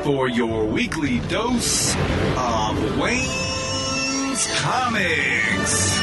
for your weekly dose of Wayne's Comics.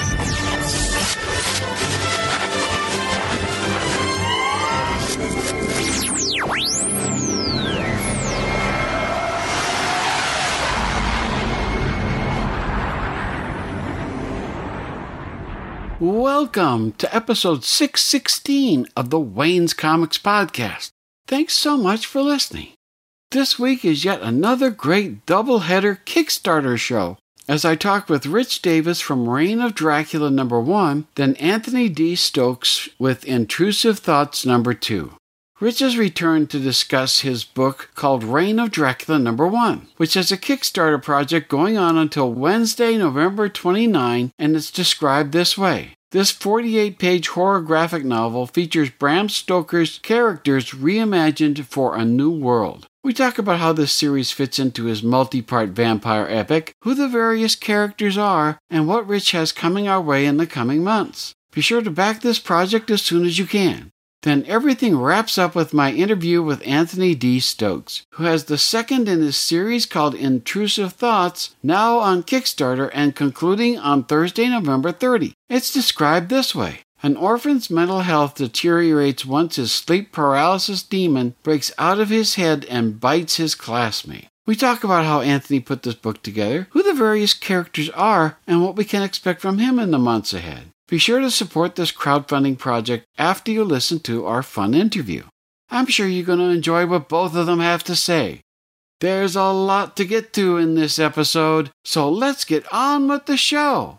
Welcome to episode 616 of the Wayne's Comics Podcast. Thanks so much for listening. This week is yet another great double-header Kickstarter show, as I talk with Rich Davis from Reign of Dracula #1, then Anthony D. Stokes with Intrusive Thoughts #2. Rich has returned to discuss his book called Reign of Dracula #1, which has a Kickstarter project going on until Wednesday, November 29, and it's described this way. This 48-page horror graphic novel features Bram Stoker's characters reimagined for a new world. We talk about how this series fits into his multi-part vampire epic, who the various characters are, and what Rich has coming our way in the coming months. Be sure to back this project as soon as you can. Then everything wraps up with my interview with Anthony D. Stokes, who has the second in his series called Intrusive Thoughts, now on Kickstarter and concluding on Thursday, November 30. It's described this way. An orphan's mental health deteriorates once his sleep paralysis demon breaks out of his head and bites his classmate. We talk about how Anthony put this book together, who the various characters are, and what we can expect from him in the months ahead. Be sure to support this crowdfunding project after you listen to our fun interview. I'm sure you're going to enjoy what both of them have to say. There's a lot to get to in this episode, so let's get on with the show.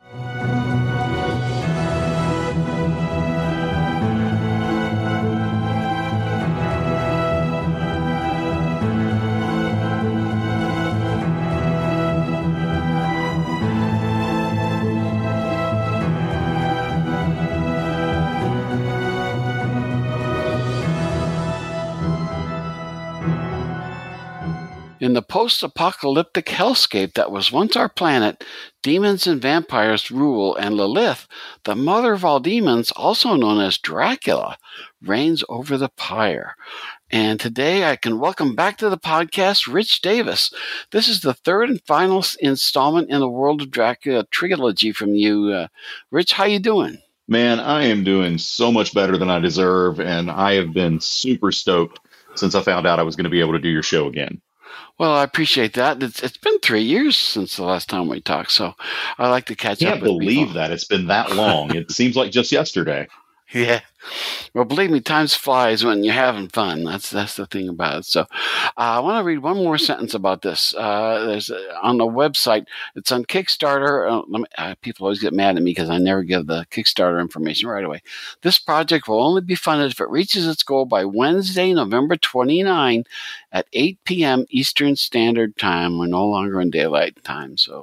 In the post-apocalyptic hellscape that was once our planet, demons and vampires rule, and Lilith, the mother of all demons, also known as Dracula, reigns over the pyre. And today I can welcome back to the podcast Rich Davis. This is the third and final installment in the World of Dracula trilogy from you. Rich, how you doing? Man, I am doing so much better than I deserve, and I have been super stoked since I found out I was going to be able to do your show again. Well, I appreciate that. It's been 3 years since the last time we talked, so I like to catch up with people. I can't believe that it's been that long. It seems like just yesterday. Yeah. Well, believe me, time flies when you're having fun. That's the thing about it. So I want to read one more sentence about this. There's on the website. It's on Kickstarter. People always get mad at me because I never give the Kickstarter information right away. This project will only be funded if it reaches its goal by Wednesday, November 29 at 8 p.m. Eastern Standard Time. We're no longer in daylight time, so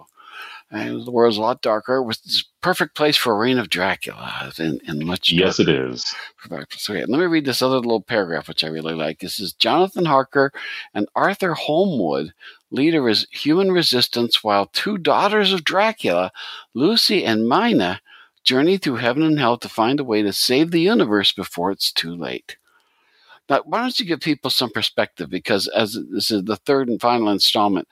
the world's a lot darker. It's a perfect place for Reign of Dracula and much darker. Yes, it is. Okay, let me read this other little paragraph, which I really like. This is Jonathan Harker and Arthur Holmwood, leader is human resistance, while two daughters of Dracula, Lucy and Mina, journey through heaven and hell to find a way to save the universe before it's too late. Now, why don't you give people some perspective? Because as this is the third and final installment,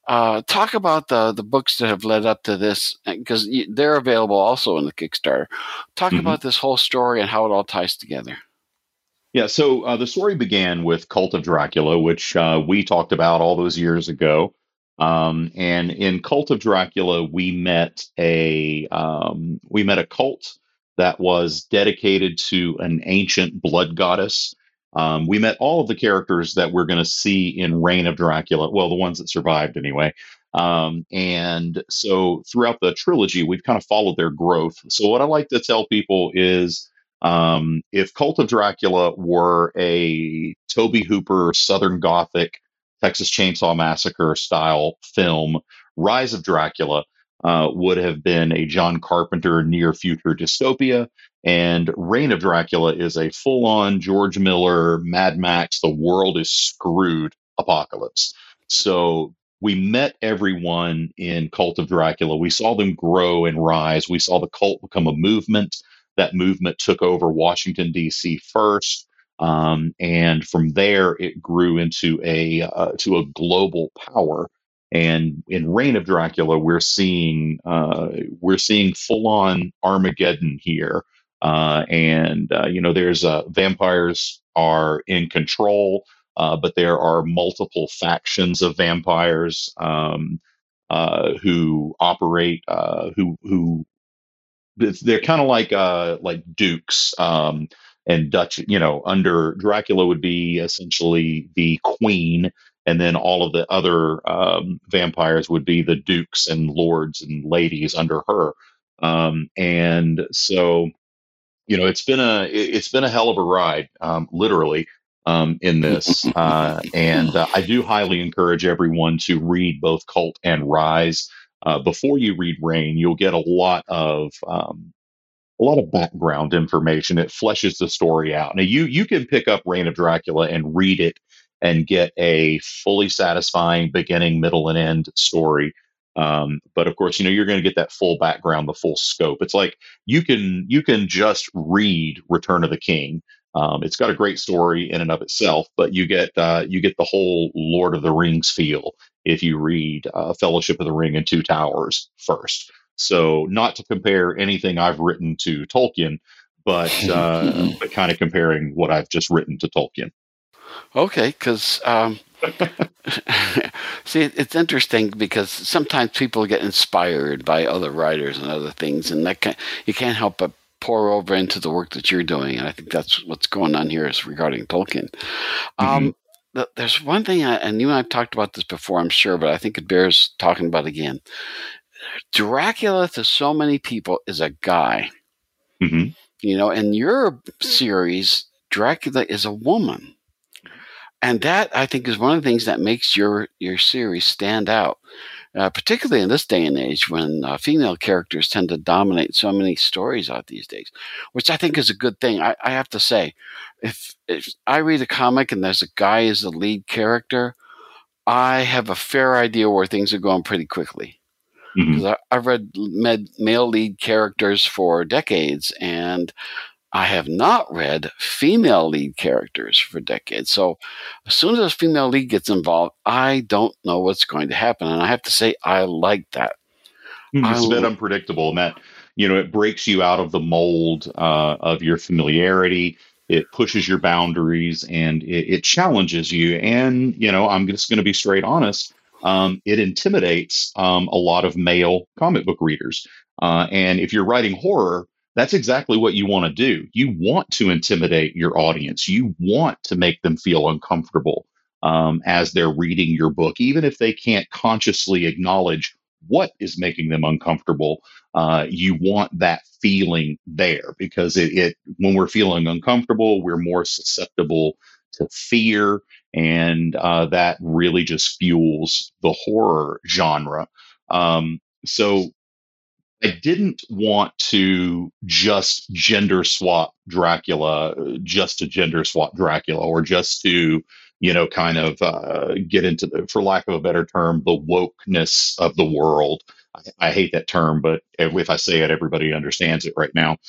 talk about the books that have led up to this, because they're available also in the Kickstarter. Talk about this whole story and how it all ties together. Yeah, so the story began with Cult of Dracula, which we talked about all those years ago. And in Cult of Dracula, we met a cult that was dedicated to an ancient blood goddess. We met all of the characters that we're going to see in Reign of Dracula. Well, the ones that survived anyway. And so throughout the trilogy, we've kind of followed their growth. So what I like to tell people is if Cult of Dracula were a Tobe Hooper, Southern Gothic, Texas Chainsaw Massacre style film, Rise of Dracula would have been a John Carpenter near future dystopia. And Reign of Dracula is a full-on George Miller, Mad Max, the world is screwed apocalypse. So we met everyone in Cult of Dracula. We saw them grow and rise. We saw the cult become a movement. That movement took over Washington, D.C. first. And from there, it grew into a to a global power. And in Reign of Dracula, we're seeing full on Armageddon here. There's vampires are in control, but there are multiple factions of vampires who operate, they're kind of like dukes, and Dutch. Under Dracula would be essentially the queen, and then all of the other vampires would be the dukes and lords and ladies under her. And so it's been a hell of a ride, literally, in this. I do highly encourage everyone to read both Cult and Rise. Before you read Reign, you'll get a lot of background information. It fleshes the story out. Now, you can pick up Reign of Dracula and read it and get a fully satisfying beginning, middle, and end story. But of course, you're going to get that full background, the full scope. It's like you can just read Return of the King. It's got a great story in and of itself, but you get the whole Lord of the Rings feel if you read Fellowship of the Ring and Two Towers first. So, not to compare anything I've written to Tolkien, but but kind of comparing what I've just written to Tolkien. Okay, because see, it's interesting because sometimes people get inspired by other writers and other things, and you can't help but pour over into the work that you're doing. And I think that's what's going on here is regarding Tolkien. There's one thing, and you and I've talked about this before, I'm sure, but I think it bears talking about again. Dracula to so many people is a guy. In your series, Dracula is a woman. And that, I think, is one of the things that makes your series stand out, particularly in this day and age when female characters tend to dominate so many stories out these days, which I think is a good thing. I have to say, if I read a comic and there's a guy as the lead character, I have a fair idea where things are going pretty quickly. Because I've read male lead characters for decades, and I have not read female lead characters for decades. So as soon as a female lead gets involved, I don't know what's going to happen. And I have to say, I like that. It's a bit unpredictable, and that, it breaks you out of the mold of your familiarity. It pushes your boundaries, and it challenges you. And, I'm just going to be straight honest. It intimidates a lot of male comic book readers. And if you're writing horror, that's exactly what you want to do. You want to intimidate your audience. You want to make them feel uncomfortable as they're reading your book, even if they can't consciously acknowledge what is making them uncomfortable. You want that feeling there because when we're feeling uncomfortable, we're more susceptible to fear. And that really just fuels the horror genre. So I didn't want to just gender swap Dracula, just to gender swap Dracula, or just to, kind of get into, for lack of a better term, the wokeness of the world. I hate that term, but if I say it, everybody understands it right now.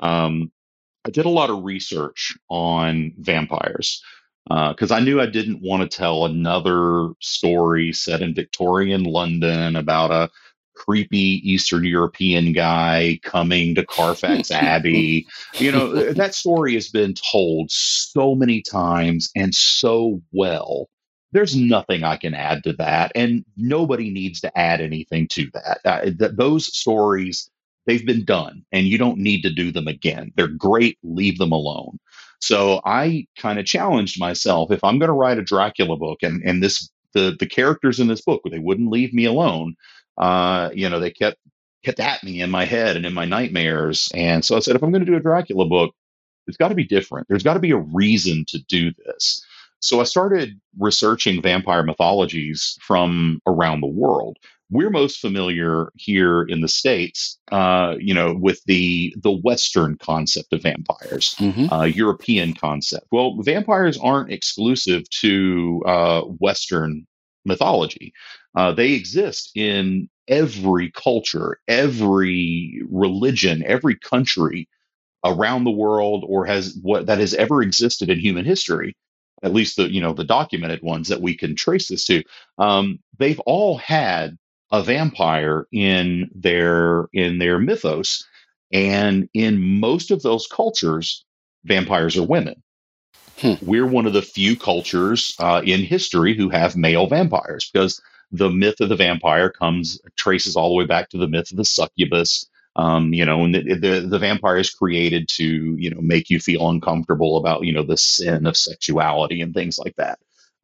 I did a lot of research on vampires because I knew I didn't want to tell another story set in Victorian London about a creepy Eastern European guy coming to Carfax Abbey. That story has been told so many times and so well. There's nothing I can add to that, and nobody needs to add anything to that. Those stories, they've been done, and you don't need to do them again. They're great. Leave them alone. So I kind of challenged myself, if I'm going to write a Dracula book, and the characters in this book, they wouldn't leave me alone. They kept at me in my head and in my nightmares. And so I said, if I'm going to do a Dracula book, it's got to be different. There's got to be a reason to do this. So I started researching vampire mythologies from around the world. We're most familiar here in the States, with the Western concept of vampires, European concept. Well, vampires aren't exclusive to Western mythology. They exist in every culture, every religion, every country around the world or has ever existed in human history, at least the documented ones that we can trace this to, they've all had a vampire in their mythos, and in most of those cultures, vampires are women. Hmm. We're one of the few cultures in history who have male vampires, because the myth of the vampire traces all the way back to the myth of the succubus. And the vampire is created to, make you feel uncomfortable about, the sin of sexuality and things like that.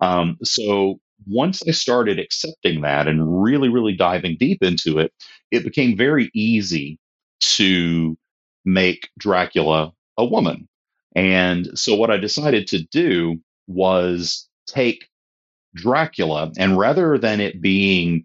So once I started accepting that and really, really diving deep into it, it became very easy to make Dracula a woman. And so what I decided to do was take Dracula, and rather than it being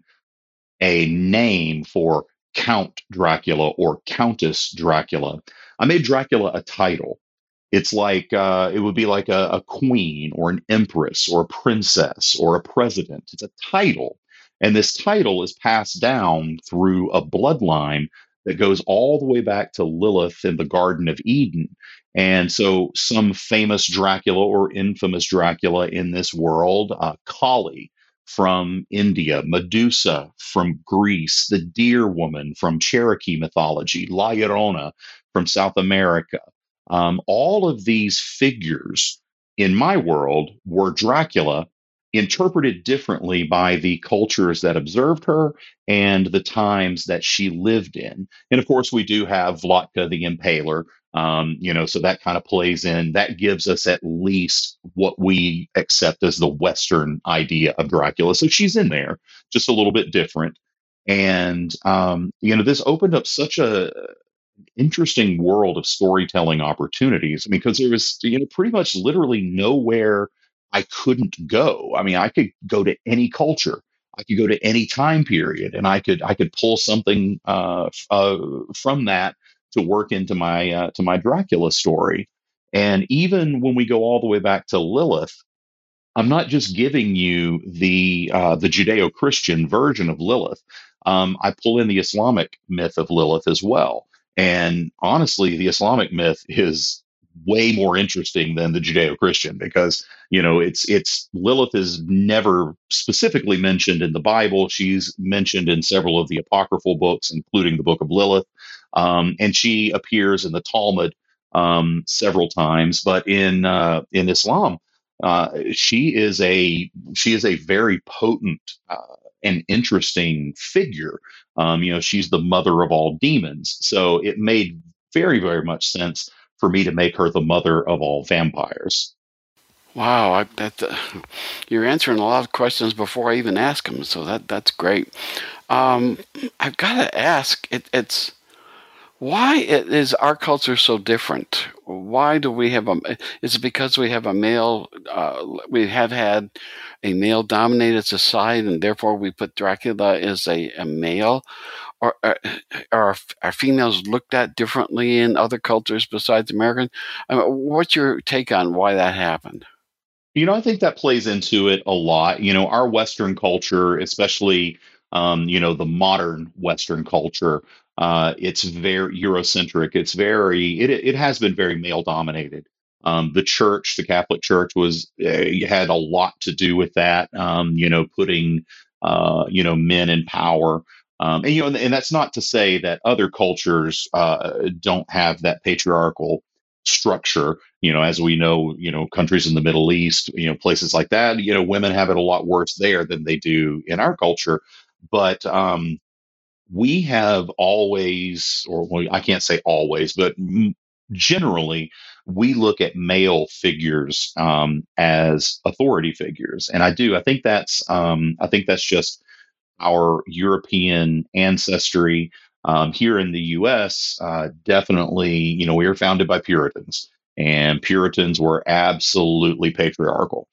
a name for Count Dracula or Countess Dracula, I made Dracula a title. It's like it would be like a queen or an empress or a princess or a president. It's a title. And this title is passed down through a bloodline that goes all the way back to Lilith in the Garden of Eden. And so some famous Dracula or infamous Dracula in this world, Kali from India, Medusa from Greece, the Deer Woman from Cherokee mythology, La Llorona from South America. All of these figures in my world were Dracula, interpreted differently by the cultures that observed her and the times that she lived in. And of course, we do have Vlatka the Impaler, so that kind of plays in. That gives us at least what we accept as the Western idea of Dracula. So she's in there, just a little bit different. And, this opened up such a interesting world of storytelling opportunities. I mean, because there was, pretty much literally nowhere I couldn't go. I mean, I could go to any culture, I could go to any time period, and I could pull something from that to work into my Dracula story. And even when we go all the way back to Lilith, I'm not just giving you the Judeo-Christian version of Lilith. I pull in the Islamic myth of Lilith as well. And honestly, the Islamic myth is way more interesting than the Judeo-Christian, because it's Lilith is never specifically mentioned in the Bible. She's mentioned in several of the apocryphal books, including the Book of Lilith, and she appears in the Talmud several times. But in Islam, she is a very potent and interesting figure. She's the mother of all demons, so it made very, very much sense for me to make her the mother of all vampires. Wow, you're answering a lot of questions before I even ask them, so that's great. I've got to ask, it's why is our culture so different? Why do we have is it because we have we have had a male-dominated society, and therefore we put Dracula as a male? Or are females looked at differently in other cultures besides American? I mean, what's your take on why that happened? I think that plays into it a lot. Our Western culture, especially, the modern Western culture, it's very Eurocentric. It has been very male dominated. The Catholic Church had a lot to do with that, putting, men in power. And that's not to say that other cultures don't have that patriarchal structure. As we know, countries in the Middle East, places like that, women have it a lot worse there than they do in our culture. But we have always, or well, I can't say always, but generally, we look at male figures as authority figures, and I think that's just our European ancestry. Here in the U.S., definitely, we were founded by Puritans, and Puritans were absolutely patriarchal.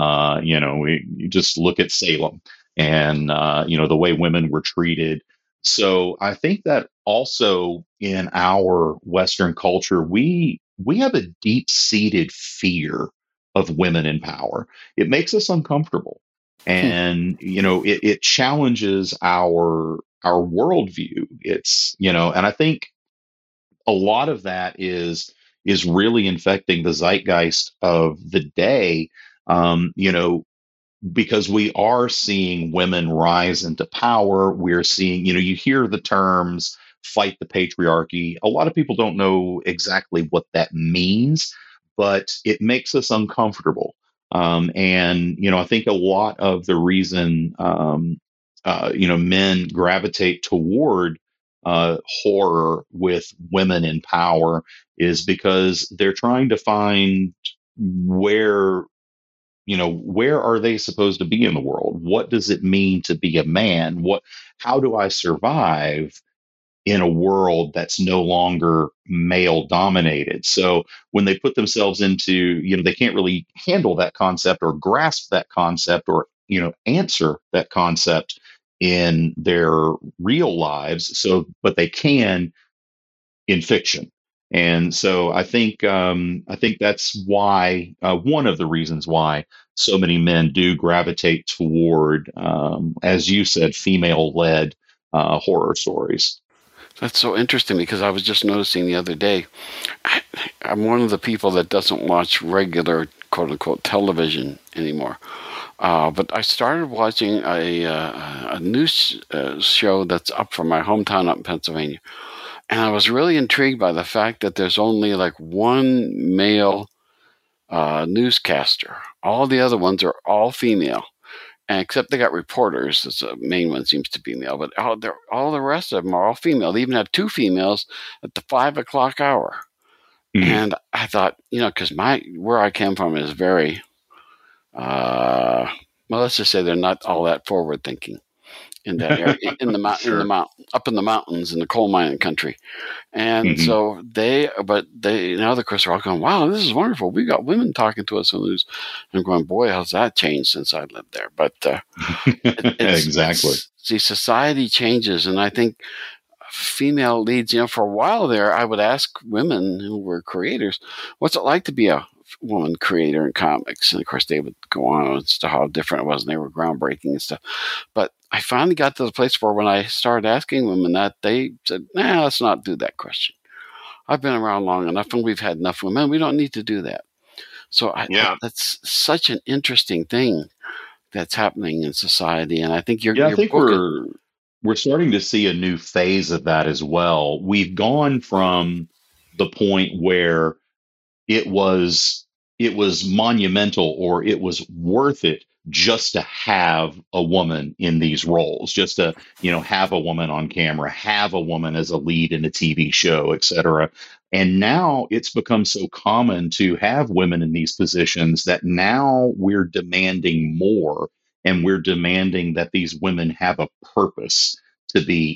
You just look at Salem, and the way women were treated. So I think that also in our Western culture, we have a deep-seated fear of women in power. It makes us uncomfortable, and it challenges our worldview. And I think a lot of that is really infecting the zeitgeist of the day. You know, because we are seeing women rise into power. We're seeing, you know, you hear the terms fight the patriarchy. A lot of people don't know exactly what that means, but it makes us uncomfortable. And, you know, I think a lot of the reason, you know, men gravitate toward horror with women in power is because they're trying to find where, you know, where are they supposed to be in the world? What does it mean to be a man? How do I survive in a world that's no longer male dominated? So when they put themselves into, you know, they can't really handle that concept or grasp that concept or, you know, answer that concept in their real lives. So, but they can in fiction. And so I think that's why one of the reasons why so many men do gravitate toward, as you said, female-led horror stories. That's so interesting because I was just noticing the other day, I'm one of the people that doesn't watch regular quote unquote television anymore. But I started watching a news show that's up from my hometown up in Pennsylvania. And I was really intrigued by the fact that there's only like one male newscaster. All the other ones are all female. And except they got reporters, the main one seems to be male, but all the rest of them are all female. They even have two females at the 5 o'clock hour. Mm. And I thought, you know, because where I came from is very, well, let's just say they're not all that forward thinking in that area, in the mountain, up in the mountains in the coal mining country. And so but now of course are all going, wow, this is wonderful. We got women talking to us on the news. I'm going, boy, how's that changed since I lived there? But exactly. See, society changes, and I think female leads. You know, for a while there, I would ask women who were creators, "What's it like to be a woman creator in comics?" And of course, they would go on as to how different it was, and they were groundbreaking and stuff. But I finally got to the place where when I started asking women that, they said, "Nah, let's not do that question. I've been around long enough, and we've had enough women. We don't need to do that." So that's such an interesting thing that's happening in society, and I think I think we're starting to see a new phase of that as well. We've gone from the point where it was monumental or it was worth it just to have a woman in these roles, just to, you know, have a woman on camera, have a woman as a lead in a TV show, etc. And now it's become so common to have women in these positions that now we're demanding more, and we're demanding that these women have a purpose to be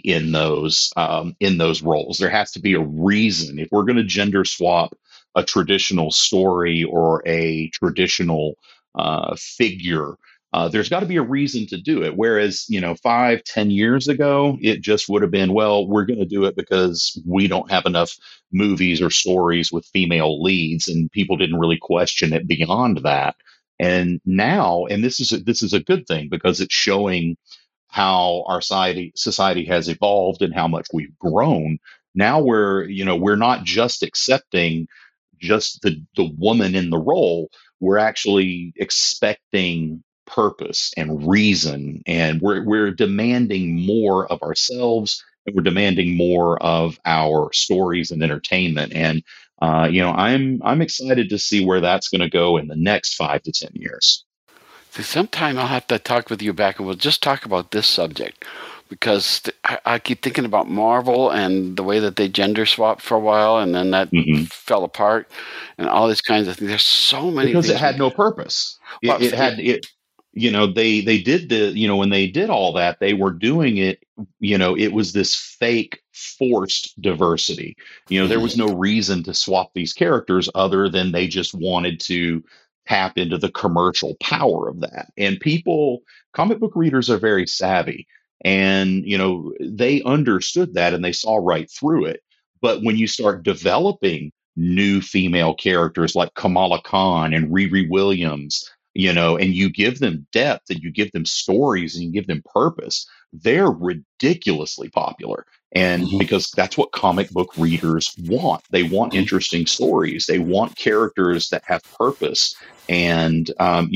in those roles. There has to be a reason. If we're going to gender swap a traditional story or a traditional figure, there's got to be a reason to do it. Whereas, you know, 5-10 years ago, it just would have been, well, we're going to do it because we don't have enough movies or stories with female leads, and people didn't really question it beyond that. And now, and this is a good thing because it's showing how our society has evolved and how much we've grown. Now we're not just accepting just the woman in the role. We're actually expecting purpose and reason, and we're demanding more of ourselves, and we're demanding more of our stories and entertainment. And you know, I'm excited to see where that's going to go in the next 5 to 10 years. See, sometime I'll have to talk with you back, and we'll just talk about this subject, because I keep thinking about Marvel and the way that they gender swapped for a while, and then that fell apart, and all these kinds of things. There's so many because things it had no purpose. It you know, they did when they did all that, they were doing it, you know, it was this fake forced diversity. You know, there was no reason to swap these characters other than they just wanted to tap into the commercial power of that. And comic book readers are very savvy, and, you know, they understood that and they saw right through it. But when you start developing new female characters like Kamala Khan and Riri Williams, and you give them depth and you give them stories and you give them purpose, they're ridiculously popular. And Mhm. because that's what comic book readers want. They want Mhm. interesting stories. They want characters that have purpose. And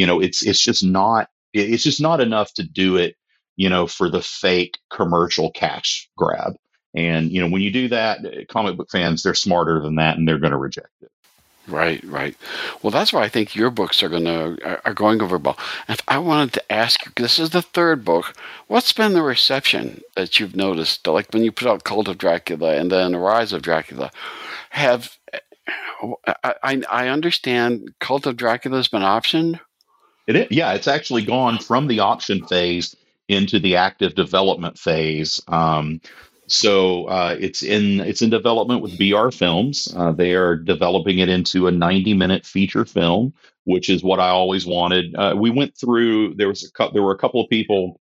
it's just not enough to do it, for the fake commercial cash grab. And when you do that, comic book fans, they're smarter than that, and they're going to reject it. Right, right. Well, that's why I think your books are going over well. If I wanted to ask you, this is the third book. What's been the reception that you've noticed? Like when you put out Cult of Dracula and then Rise of Dracula, have I understand Cult of Dracula has been optioned? Yeah, it's actually gone from the option phase into the active development phase. So it's in development with BR Films. They are developing it into a 90-minute feature film, which is what I always wanted. We went through. There were a couple of people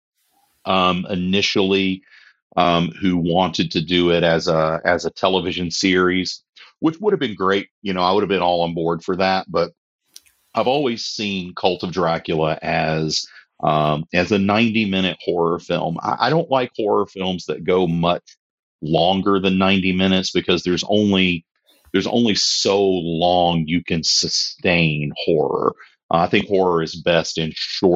initially who wanted to do it as a television series, which would have been great. I would have been all on board for that, but I've always seen Cult of Dracula as a 90-minute horror film. I don't like horror films that go much longer than 90 minutes because there's only so long you can sustain horror. I think horror is best in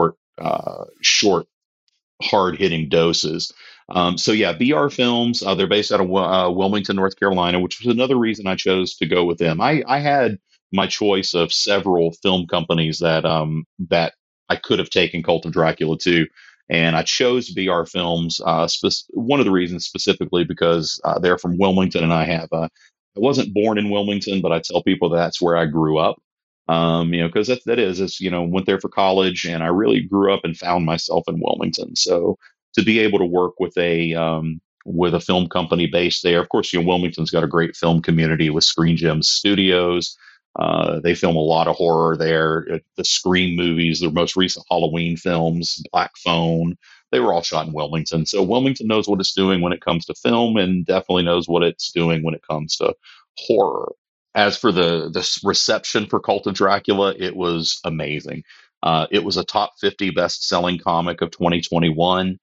short hard hitting doses. So yeah, BR Films. They're based out of Wilmington, North Carolina, which was another reason I chose to go with them. I had my choice of several film companies that I could have taken Cult of Dracula to, and I chose BR Films. One of the reasons specifically because they're from Wilmington, and I wasn't born in Wilmington, but I tell people that's where I grew up. Because went there for college, and I really grew up and found myself in Wilmington. So to be able to work with a film company based there, of course, Wilmington's got a great film community with Screen Gems Studios. They film a lot of horror there. The Scream movies, their most recent Halloween films, Black Phone, they were all shot in Wilmington. So Wilmington knows what it's doing when it comes to film, and definitely knows what it's doing when it comes to horror. As for the reception for Cult of Dracula, it was amazing. It was a top 50 best selling comic of 2021.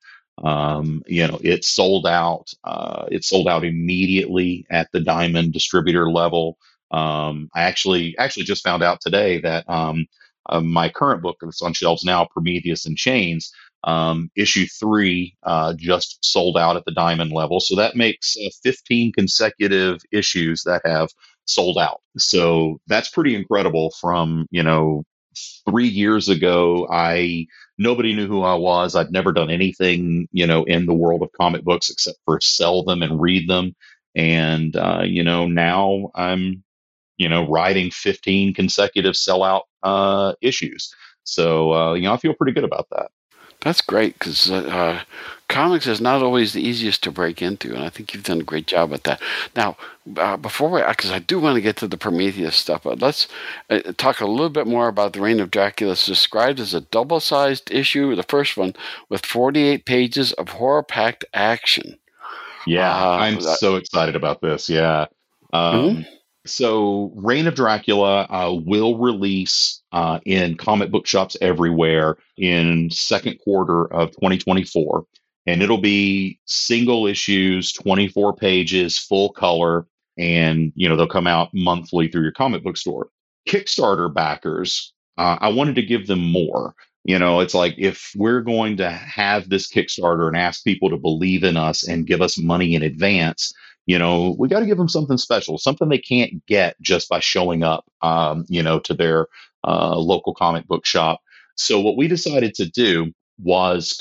It sold out. It sold out immediately at the Diamond distributor level. I actually just found out today that my current book that's on shelves now, Prometheus and Chains, issue 3 just sold out at the Diamond level. So that makes 15 consecutive issues that have sold out. So that's pretty incredible. From 3 years ago, I nobody knew who I was. I'd never done anything in the world of comic books except for sell them and read them. And now I'm riding 15 consecutive sellout issues. So I feel pretty good about that. That's great because comics is not always the easiest to break into, and I think you've done a great job at that. Now, because I do want to get to the Prometheus stuff, but let's talk a little bit more about the Reign of Dracula. It's described as a double-sized issue, the first one, with 48 pages of horror-packed action. Yeah, I'm so excited about this. Yeah. Mhm. So, Reign of Dracula will release in comic book shops everywhere in second quarter of 2024, and it'll be single issues, 24 pages, full color, and they'll come out monthly through your comic book store. Kickstarter backers, I wanted to give them more. It's like, if we're going to have this Kickstarter and ask people to believe in us and give us money in advance, we got to give them something special, something they can't get just by showing up, to their local comic book shop. So what we decided to do was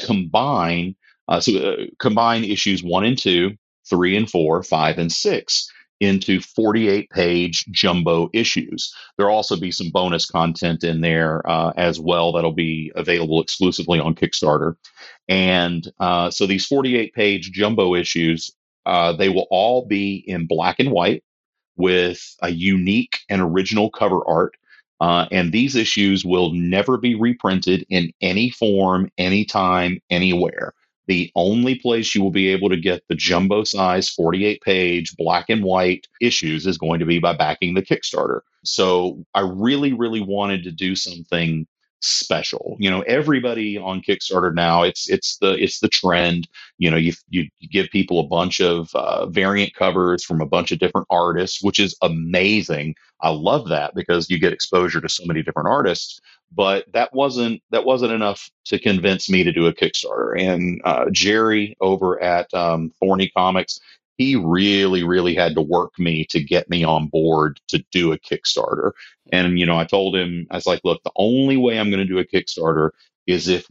combine issues 1 and 2, 3 and 4, 5 and 6 into 48-page jumbo issues. There'll also be some bonus content in there as well that'll be available exclusively on Kickstarter. And so these 48-page jumbo issues, they will all be in black and white with a unique and original cover art. And these issues will never be reprinted in any form, anytime, anywhere. The only place you will be able to get the jumbo size 48-page black and white issues is going to be by backing the Kickstarter. So I really, really wanted to do something special. Everybody on Kickstarter now, it's the trend. You give people a bunch of variant covers from a bunch of different artists, which is amazing. I love that because you get exposure to so many different artists. But that wasn't enough to convince me to do a Kickstarter. And Jerry over at Thorny Comics, he really, really had to work me to get me on board to do a Kickstarter. And, I told him, I was like, look, the only way I'm going to do a Kickstarter is if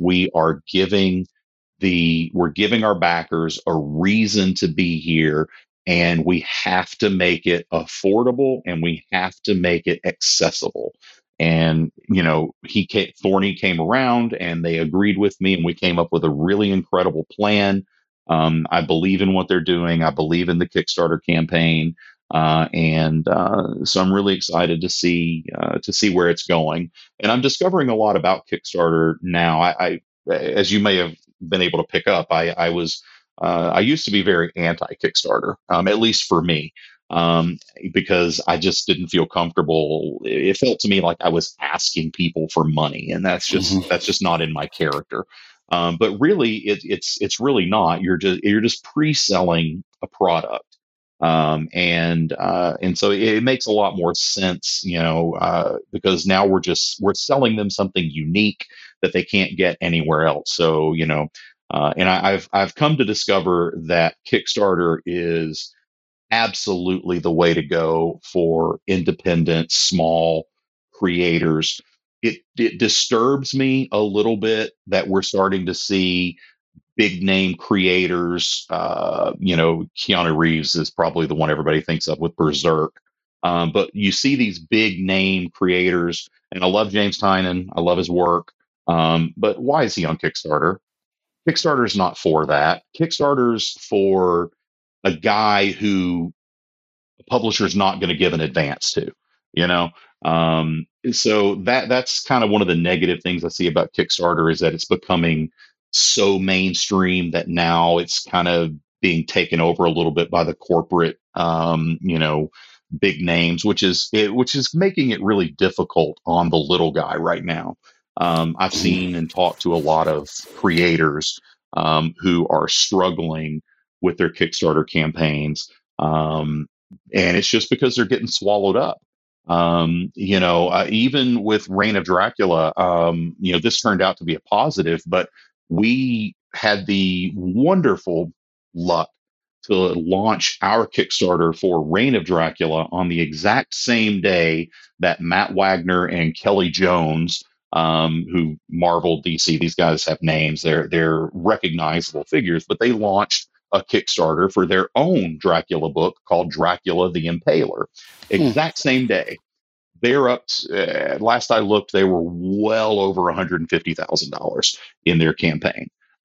we're giving our backers a reason to be here, and we have to make it affordable and we have to make it accessible. And, Thorny came around and they agreed with me, and we came up with a really incredible plan. I believe in what they're doing. I believe in the Kickstarter campaign. So I'm really excited to see where it's going. And I'm discovering a lot about Kickstarter now. As you may have been able to pick up, I used to be very anti Kickstarter, at least for me, because I just didn't feel comfortable. It felt to me like I was asking people for money, and that's just not in my character. But really, it's really not. You're just pre-selling a product. And so it makes a lot more sense, because now we're selling them something unique that they can't get anywhere else. So, and I've come to discover that Kickstarter is absolutely the way to go for independent, small creators. It disturbs me a little bit that we're starting to see big name creators. Keanu Reeves is probably the one everybody thinks of with Berserk. But you see these big name creators, and I love James Tynan. I love his work. But why is he on Kickstarter? Kickstarter is not for that. Kickstarter's for a guy who a publisher is not going to give an advance to, you know? So that's kind of one of the negative things I see about Kickstarter, is that it's becoming so mainstream that now it's kind of being taken over a little bit by the corporate, big names, which is making it really difficult on the little guy right now. I've seen and talked to a lot of creators who are struggling with their Kickstarter campaigns. And it's just because they're getting swallowed up. Even with Reign of Dracula, this turned out to be a positive, but we had the wonderful luck to launch our Kickstarter for Reign of Dracula on the exact same day that Matt Wagner and Kelly Jones, who Marvel, DC, these guys have names, they're recognizable figures, but they launched a Kickstarter for their own Dracula book called Dracula the Impaler. Exact same day. They're up, last I looked, they were well over $150,000 in their campaign.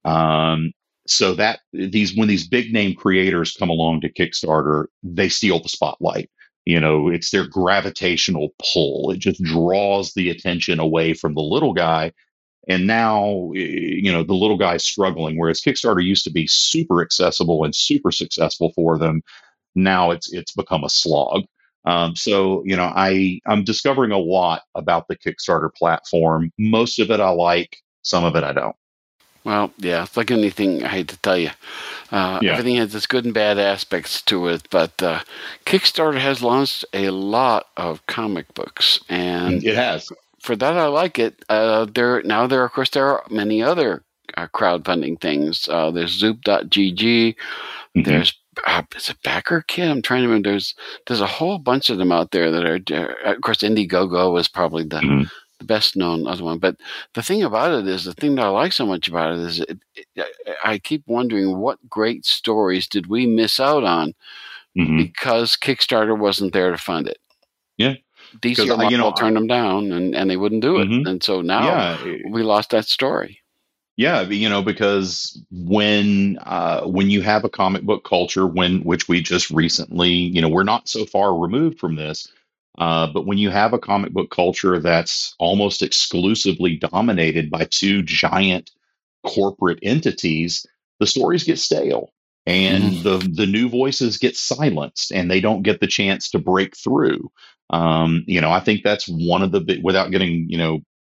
So that when these big name creators come along to Kickstarter, they steal the spotlight. It's their gravitational pull. It just draws the attention away from the little guy. And now, the little guy's struggling, whereas Kickstarter used to be super accessible and super successful for them. Now it's become a slog. So, I'm discovering a lot about the Kickstarter platform. Most of it I like, some of it I don't. Well, yeah, it's like anything, I hate to tell you. Everything has its good and bad aspects to it, but Kickstarter has launched a lot of comic books, and it has. For that, I like it. There are many other crowdfunding things. There's Zoop.gg. There's is it Backer Kid? I'm trying to remember. There's a whole bunch of them out there that are. Of course, Indiegogo is probably the best known other one. But the thing about it is, the thing that I like so much about it is, I keep wondering what great stories did we miss out on because Kickstarter wasn't there to fund it. Yeah. DC or Marvel turned them down, and they wouldn't do it. And so now we lost that story. Yeah, because when you have a comic book culture, which we just recently, we're not so far removed from this, but when you have a comic book culture that's almost exclusively dominated by two giant corporate entities, the stories get stale, and the new voices get silenced, and they don't get the chance to break through. I think that's one of the without getting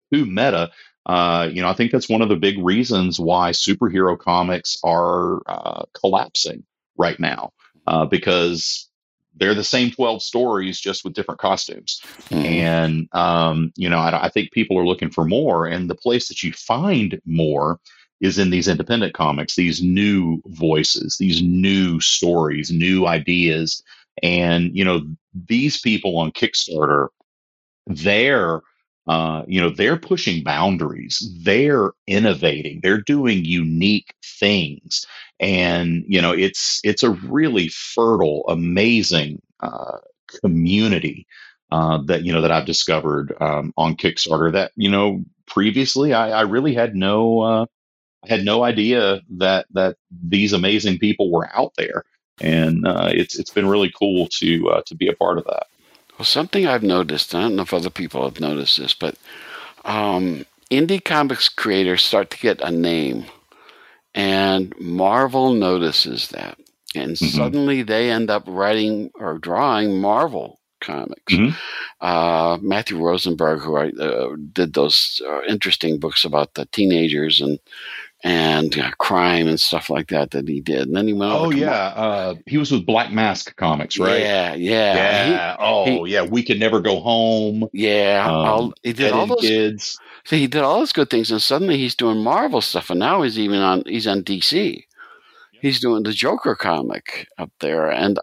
to meta. I think that's one of the big reasons why superhero comics are collapsing right now, because they're the same 12 stories just with different costumes. Mhm. And, I think people are looking for more. And the place that you find more is in these independent comics, these new voices, these new stories, new ideas. And, these people on Kickstarter, they're they're pushing boundaries, they're innovating, they're doing unique things. And it's a really fertile, amazing community that I've discovered on Kickstarter, that previously I really had no idea that these amazing people were out there. And it's been really cool to be a part of that. Well, something I've noticed, I don't know if other people have noticed this, but indie comics creators start to get a name, and Marvel notices that. And suddenly they end up writing or drawing Marvel comics. Matthew Rosenberg, who did those interesting books about the teenagers and crime and stuff like that he did. And then he went over to he was with Black Mask Comics, right? Yeah. We Could Never Go Home. Yeah. He did all those kids. So he did all those good things, and suddenly he's doing Marvel stuff, and now he's on DC. He's doing the Joker comic up there, and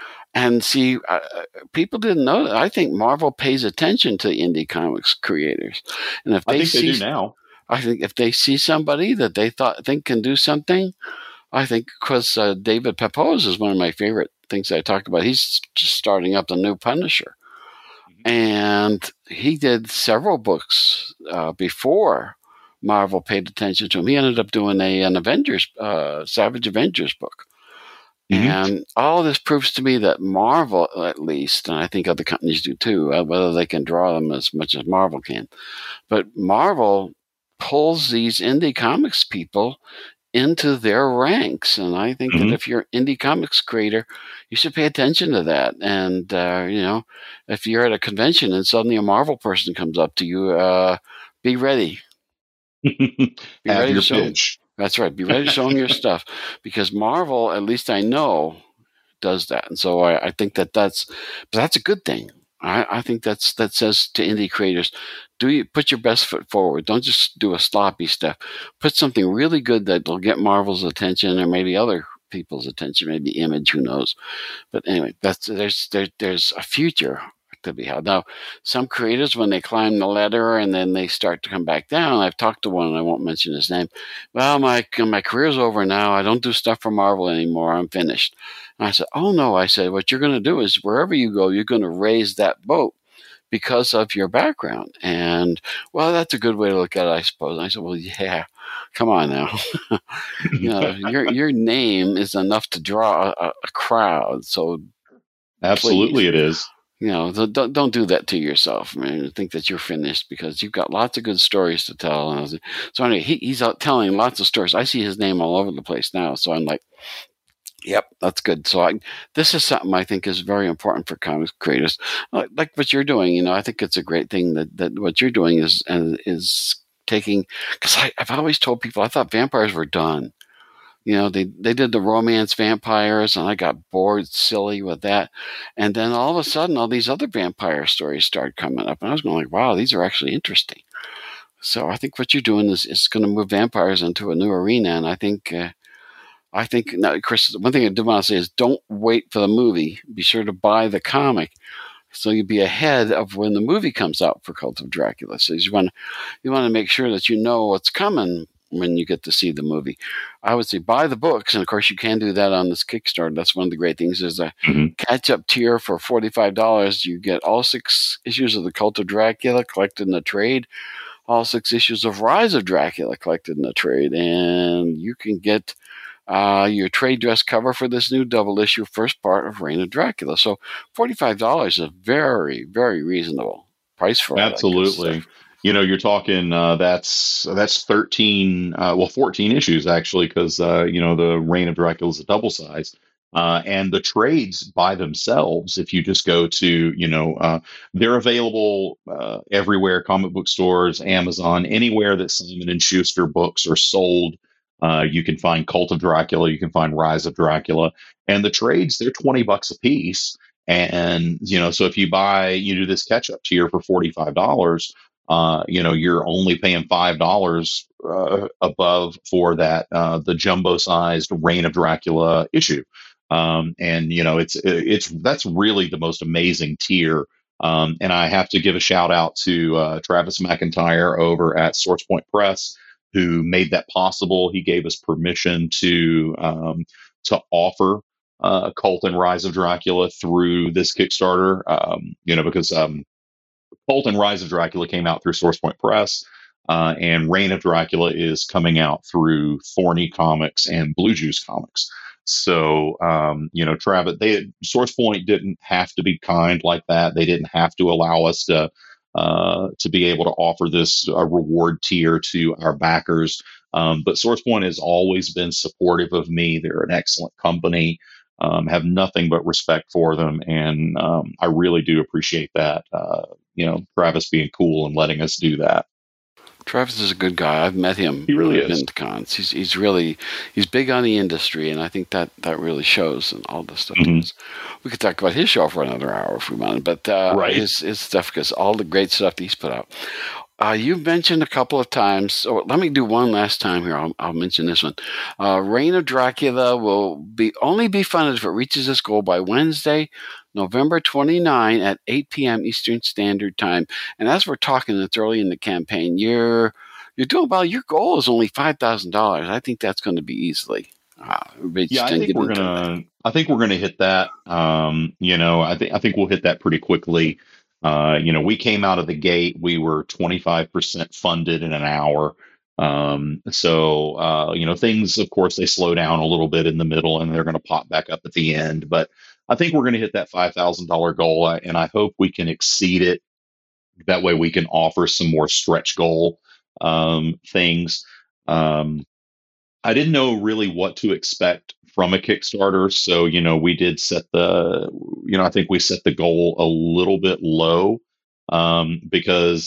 people didn't know that. I think Marvel pays attention to indie comics creators, and if they do now. I think if they see somebody that they think can do something, I think, because David Pepose is one of my favorite things I talk about. He's just starting up the new Punisher. And he did several books before Marvel paid attention to him. He ended up doing an Avengers, Savage Avengers book. And all this proves to me that Marvel, at least, and I think other companies do too, whether they can draw them as much as Marvel can, but Marvel pulls these indie comics people into their ranks. And I think that if you're an indie comics creator, you should pay attention to that. And, if you're at a convention and suddenly a Marvel person comes up to you, be ready. Be ready to show pitch. That's right. Be ready to show them your stuff, because Marvel, at least I know, does that. And so I think that's a good thing. I think that says to indie creators, put your best foot forward. Don't just do a sloppy step. Put something really good that will get Marvel's attention, or maybe other people's attention, maybe Image, who knows. But anyway, there's a future to be had. Now, some creators, when they climb the ladder and then they start to come back down, I've talked to one, and I won't mention his name. Well, my career's over now. I don't do stuff for Marvel anymore. I'm finished. And I said, oh no. I said, what you're going to do is wherever you go, you're going to raise that boat because of your background. And, well, that's a good way to look at it, I suppose. And I said, well, yeah, come on now. Your name is enough to draw a crowd. So absolutely, please. It is. Don't do that to yourself. I mean, think that you're finished, because you've got lots of good stories to tell. So anyway, he's out telling lots of stories. I see his name all over the place now. So I'm like, yep, that's good. So this is something I think is very important for comics creators, like what you're doing. I think it's a great thing that what you're doing is taking, because I've always told people I thought vampires were done. They did the romance vampires, and I got bored silly with that. And then all of a sudden, all these other vampire stories started coming up, and I was going like, wow, these are actually interesting. So I think what you're doing is going to move vampires into a new arena. And I think now, Chris, one thing I do want to say is don't wait for the movie. Be sure to buy the comic, so you'll be ahead of when the movie comes out for Cult of Dracula. So you want to make sure that you know what's coming when you get to see the movie. I would say buy the books, and of course you can do that on this Kickstarter. That's one of the great things. There's a catch-up tier for $45. You get all 6 issues of the Cult of Dracula collected in a trade, all 6 issues of Rise of Dracula collected in a trade, and you can get your trade dress cover for this new double issue first part of Reign of Dracula. So $45 is a very, very reasonable price for all absolutely. You're talking that's 13, 14 issues actually, because the Reign of Dracula is a double size. And the trades by themselves, if you just go to, they're available everywhere, comic book stores, Amazon, anywhere that Simon and Schuster books are sold. You can find Cult of Dracula, you can find Rise of Dracula, and the trades, they're $20 a piece. And, so if you do this catch up tier for $45, you're only paying $5 above for that, the jumbo sized Reign of Dracula issue. And it's that's really the most amazing tier. And I have to give a shout out to Travis McIntyre over at SourcePoint Press, who made that possible. He gave us permission to offer Cult and Rise of Dracula through this Kickstarter. Because Cult and Rise of Dracula came out through SourcePoint Press. And Reign of Dracula is coming out through Thorny Comics and Blue Juice Comics. So, Travis, SourcePoint didn't have to be kind like that. They didn't have to allow us to be able to offer this reward tier to our backers. But SourcePoint has always been supportive of me. They're an excellent company. Have nothing but respect for them, and I really do appreciate that. Travis being cool and letting us do that. Travis is a good guy. I've met him. He really is. Been to cons. He's big on the industry, and I think that really shows in all the stuff. Mm-hmm. We could talk about his show for another hour if we wanted, but right. his stuff, because all the great stuff he's put out. You've mentioned a couple of times, so let me do one last time here. I'll mention this one. Reign of Dracula will only be funded if it reaches its goal by Wednesday, November 29 at 8 p.m. Eastern Standard Time. And as we're talking, it's early in the campaign. You're doing well. Your goal is only $5,000. I think that's going to be easily reached. Yeah, I think we're gonna hit that. I think we'll hit that pretty quickly. We came out of the gate, we were 25% funded in an hour. Things, of course, they slow down a little bit in the middle and they're going to pop back up at the end. But I think we're going to hit that $5,000 goal, and I hope we can exceed it. That way we can offer some more stretch goal things. I didn't know really what to expect from a Kickstarter. So, we did set I think we set the goal a little bit low because,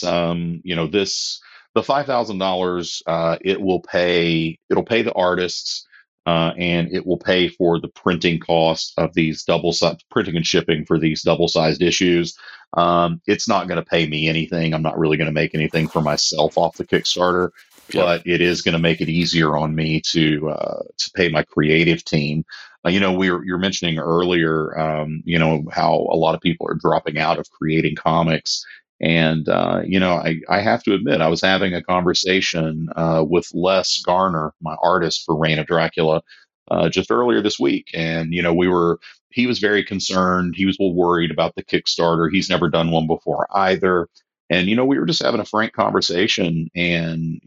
the $5,000, it'll pay the artists and it will pay for the printing cost of these printing and shipping for these double-sized issues. It's not going to pay me anything. I'm not really going to make anything for myself off the Kickstarter. But it is going to make it easier on me to pay my creative team. You're mentioning earlier, how a lot of people are dropping out of creating comics. And, I have to admit, I was having a conversation with Les Garner, my artist for Reign of Dracula, just earlier this week. And, he was very concerned. He was a little worried about the Kickstarter. He's never done one before either. And, we were just having a frank conversation, and,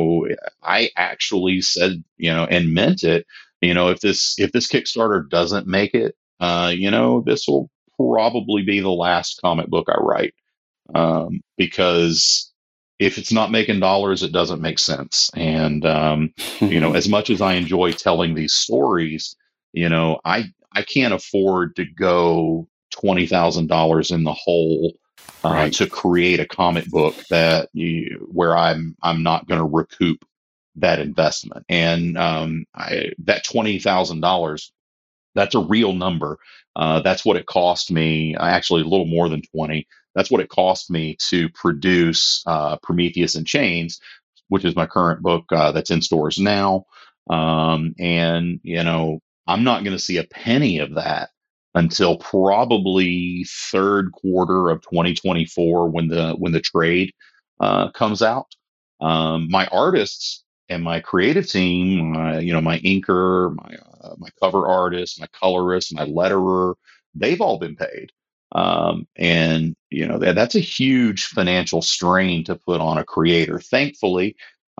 I actually said, and meant it, if this Kickstarter doesn't make it, this will probably be the last comic book I write. Because if it's not making dollars, it doesn't make sense. And, as much as I enjoy telling these stories, I can't afford to go $20,000 in the hole to create a comic book where I'm not going to recoup that investment. And that $20,000, that's a real number. That's what it cost me. Actually, a little more than 20. That's what it cost me to produce Prometheus and Chains, which is my current book that's in stores now. And I'm not going to see a penny of that until probably third quarter of 2024 when the trade comes out. My artists and my creative team, my inker, my cover artist, my colorist, my letterer, they've all been paid. And that's a huge financial strain to put on a creator. Thankfully,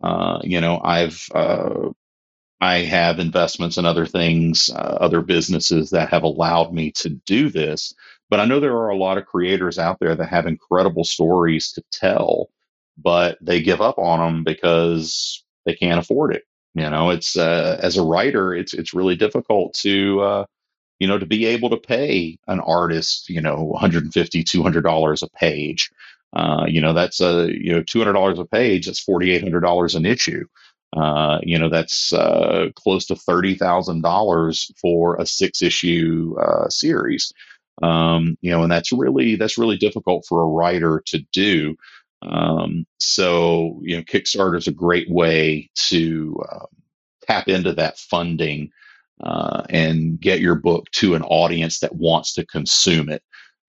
I have investments in other things, other businesses that have allowed me to do this. But I know there are a lot of creators out there that have incredible stories to tell, but they give up on them because they can't afford it. It's as a writer, it's really difficult to to be able to pay an artist, $150, $200 a page. That's $200 a page. That's $4,800 an issue. That's close to $30,000 for a 6 issue series. And that's really difficult for a writer to do. So Kickstarter is a great way to tap into that funding and get your book to an audience that wants to consume it.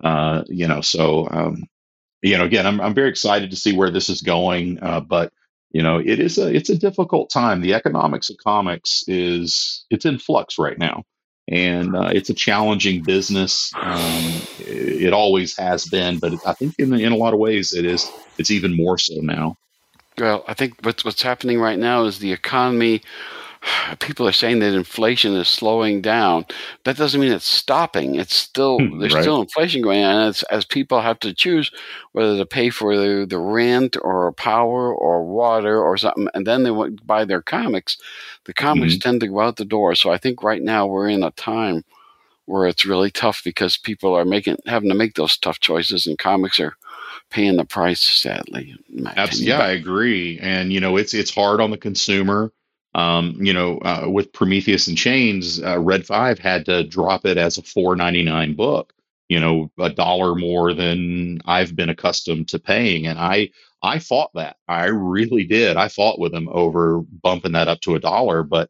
Again, I'm very excited to see where this is going, but it's a difficult time. The economics of comics it's in flux right now, and it's a challenging business. It always has been, but I think in a lot of ways it's even more so now. Well, I think what's happening right now is the economy. People are saying that inflation is slowing down. That doesn't mean it's stopping. It's still there's Right. still inflation going on. As people have to choose whether to pay for the rent or power or water or something, and then they want to buy their comics. The comics Mhm. tend to go out the door. So I think right now we're in a time where it's really tough because people are having to make those tough choices, and comics are paying the price. Sadly, in my opinion. Yeah, But I agree. And it's hard on the consumer. With Prometheus and Chains, Red 5 had to drop it as a $4.99 book. A dollar more than I've been accustomed to paying, and I fought that. I really did. I fought with them over bumping that up to a dollar, but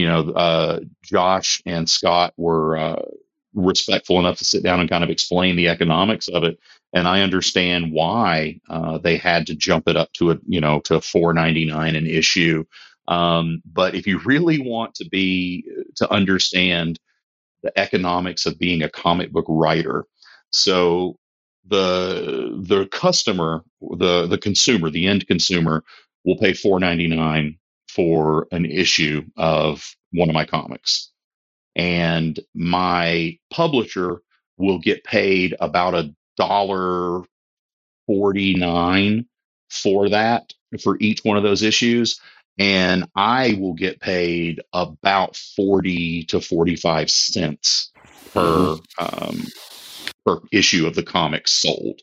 Josh and Scott were respectful enough to sit down and kind of explain the economics of it, and I understand why they had to jump it up to $4.99 an issue. But if you really want to understand the economics of being a comic book writer, so the customer, the consumer, the end consumer will pay $4.99 for an issue of one of my comics, and my publisher will get paid about $1.49 for each one of those issues, and I will get paid about 40 to 45 cents per per issue of the comics sold.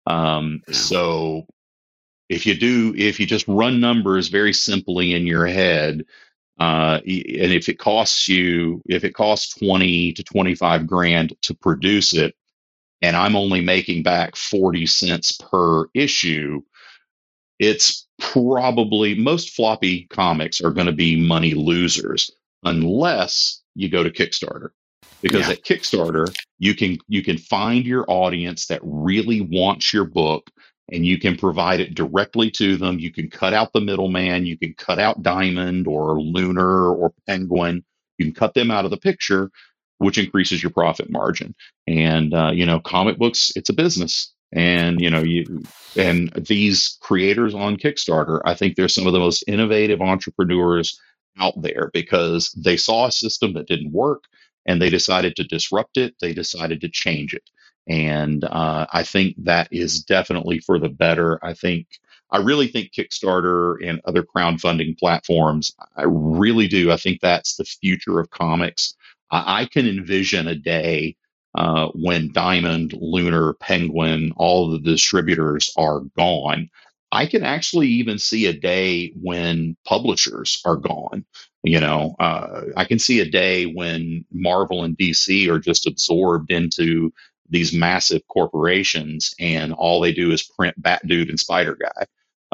So if you just run numbers very simply in your head, and if it costs 20 to 25 grand to produce it, and I'm only making back 40 cents per issue, it's probably most floppy comics are going to be money losers unless you go to Kickstarter. Because yeah, at Kickstarter, you can find your audience that really wants your book, and you can provide it directly to them. You can cut out the middleman. You can cut out Diamond or Lunar or Penguin. You can cut them out of the picture, which increases your profit margin. And comic books, it's a business, and and these creators on Kickstarter, I think they're some of the most innovative entrepreneurs out there because they saw a system that didn't work, and they decided to disrupt it. They decided to change it. And I think that is definitely for the better. I really think Kickstarter and other crowdfunding platforms, I really do. I think that's the future of comics. I can envision a day when Diamond, Lunar, Penguin, all of the distributors are gone. I can actually even see a day when publishers are gone. I can see a day when Marvel and DC are just absorbed into these massive corporations, and all they do is print Bat Dude and Spider Guy.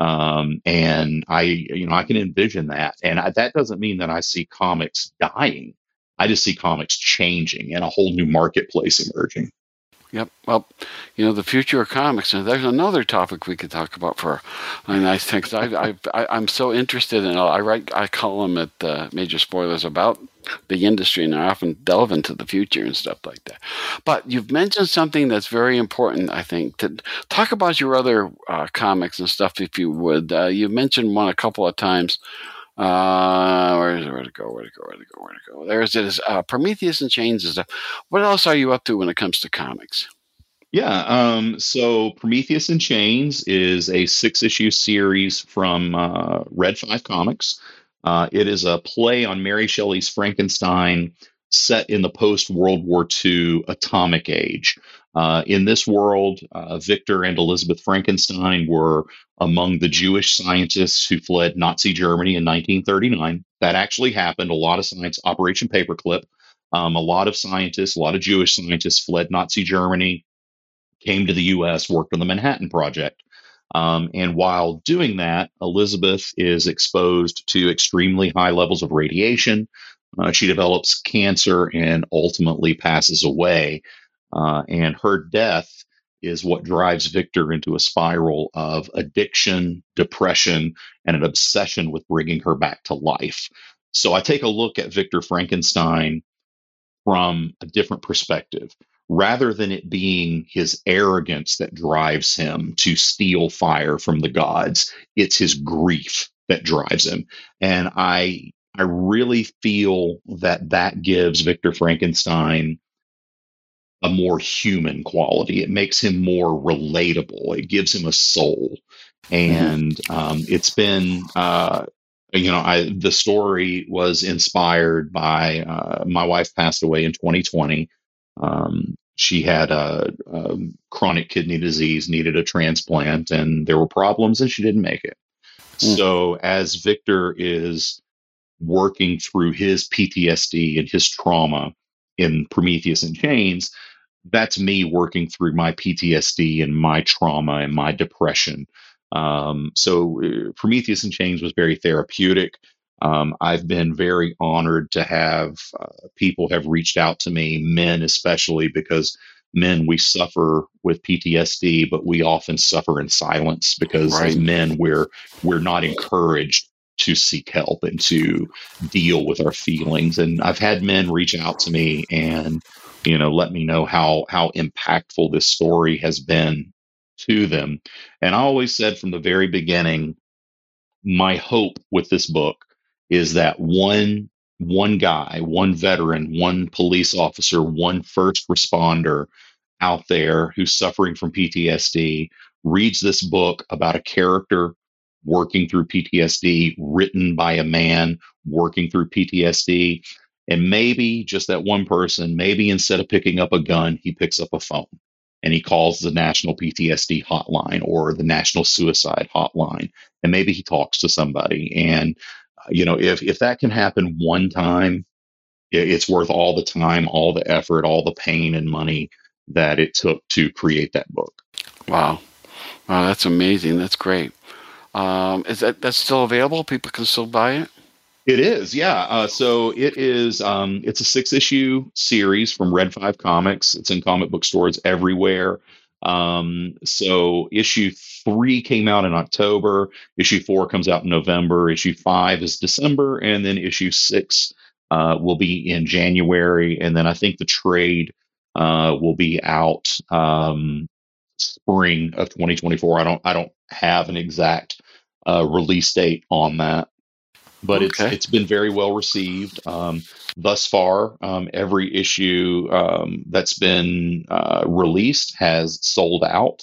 And I can envision that, and that doesn't mean that I see comics dying. I just see comics changing and a whole new marketplace emerging. Yep. Well, the future of comics, and there's another topic we could talk about for a nice thing. Because I'm so interested in it. I write a column at Major Spoilers about the industry, and I often delve into the future and stuff like that. But you've mentioned something that's very important, I think, to talk about your other comics and stuff, if you would. You mentioned one a couple of times. Where to go? There's this Prometheus and Chains and stuff. What else are you up to when it comes to comics? Yeah. So Prometheus and Chains is a 6 issue series from Red 5 Comics. It is a play on Mary Shelley's Frankenstein set in the post World War II atomic age. In this world, Victor and Elizabeth Frankenstein were among the Jewish scientists who fled Nazi Germany in 1939. That actually happened. A lot of science, Operation Paperclip. A lot of scientists, a lot of Jewish scientists fled Nazi Germany, came to the U.S., worked on the Manhattan Project. And while doing that, Elizabeth is exposed to extremely high levels of radiation. She develops cancer and ultimately passes away. And her death is what drives Victor into a spiral of addiction, depression, and an obsession with bringing her back to life. So I take a look at Victor Frankenstein from a different perspective. Rather than it being his arrogance that drives him to steal fire from the gods, it's his grief that drives him. And I really feel that that gives Victor Frankenstein a more human quality. It makes him more relatable. It gives him a soul. And it's been, the story was inspired by my wife passed away in 2020. She had a chronic kidney disease, needed a transplant, and there were problems, and she didn't make it. So as Victor is working through his PTSD and his trauma in Prometheus and Chains, that's me working through my PTSD and my trauma and my depression. So Prometheus and Chains was very therapeutic. I've been very honored to have people have reached out to me, men especially, because men, we suffer with PTSD, but we often suffer in silence because as men, we're not encouraged to seek help and to deal with our feelings. And I've had men reach out to me and, let me know how impactful this story has been to them. And I always said from the very beginning, my hope with this book is that one guy, one veteran, one police officer, one first responder out there who's suffering from PTSD reads this book about a character working through PTSD, written by a man working through PTSD. And maybe just that one person, maybe instead of picking up a gun, he picks up a phone and he calls the National PTSD Hotline or the National Suicide Hotline. And maybe he talks to somebody. And, if that can happen one time, it's worth all the time, all the effort, all the pain and money that it took to create that book. Wow. Wow, that's amazing. That's great. Is that's still available? People can still buy it? It is, yeah. So it is. It's a 6-issue series from Red 5 Comics. It's in comic book stores everywhere. So issue 3 came out in October. Issue 4 comes out in November. Issue 5 is December, and then issue 6 will be in January. And then I think the trade will be out spring of 2024. I don't have an exact release date on that. But it's been very well received thus far. Every issue that's been released has sold out,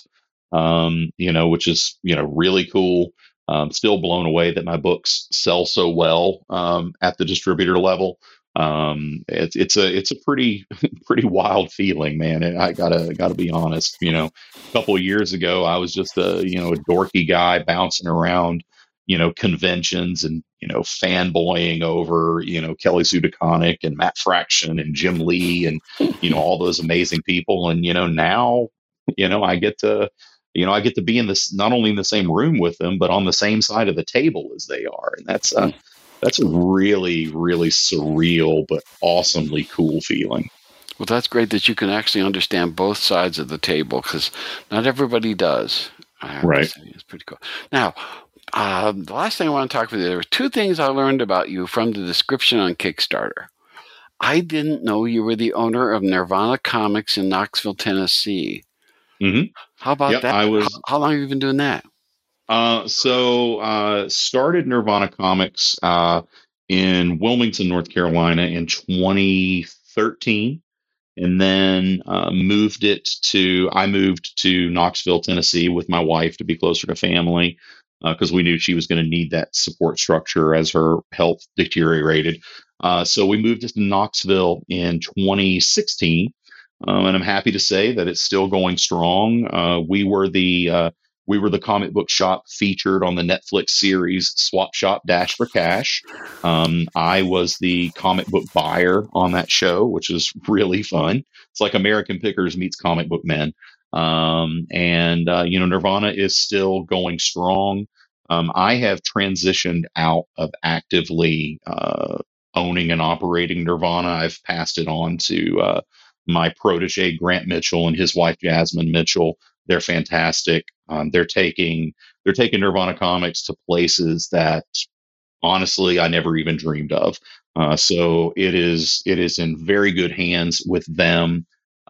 which is really cool. Still blown away that my books sell so well at the distributor level. It's a pretty wild feeling, man. And I gotta be honest. A couple of years ago, I was just a dorky guy bouncing around conventions and, fanboying over, Kelly Sue DeConnick and Matt Fraction and Jim Lee and, all those amazing people. And, now, I get to be in this, not only in the same room with them, but on the same side of the table as they are. And that's a really, really surreal, but awesomely cool feeling. Well, that's great that you can actually understand both sides of the table, because not everybody does. Right. It's pretty cool. Now, the last thing I want to talk with you, there were 2 things I learned about you from the description on Kickstarter. I didn't know you were the owner of Nirvana Comics in Knoxville, Tennessee. Mm-hmm. How about that? How long have you been doing that? Started Nirvana Comics in Wilmington, North Carolina in 2013. And then I moved to Knoxville, Tennessee with my wife to be closer to family, because we knew she was going to need that support structure as her health deteriorated. So we moved to Knoxville in 2016, and I'm happy to say that it's still going strong. We were the comic book shop featured on the Netflix series Swap Shop Dash for Cash. I was the comic book buyer on that show, which is really fun. It's like American Pickers meets Comic Book Men. Nirvana is still going strong. I have transitioned out of actively owning and operating Nirvana. I've passed it on to my protege Grant Mitchell and his wife Jasmine Mitchell. They're fantastic. They're taking Nirvana Comics to places that honestly I never even dreamed of. So it is in very good hands with them.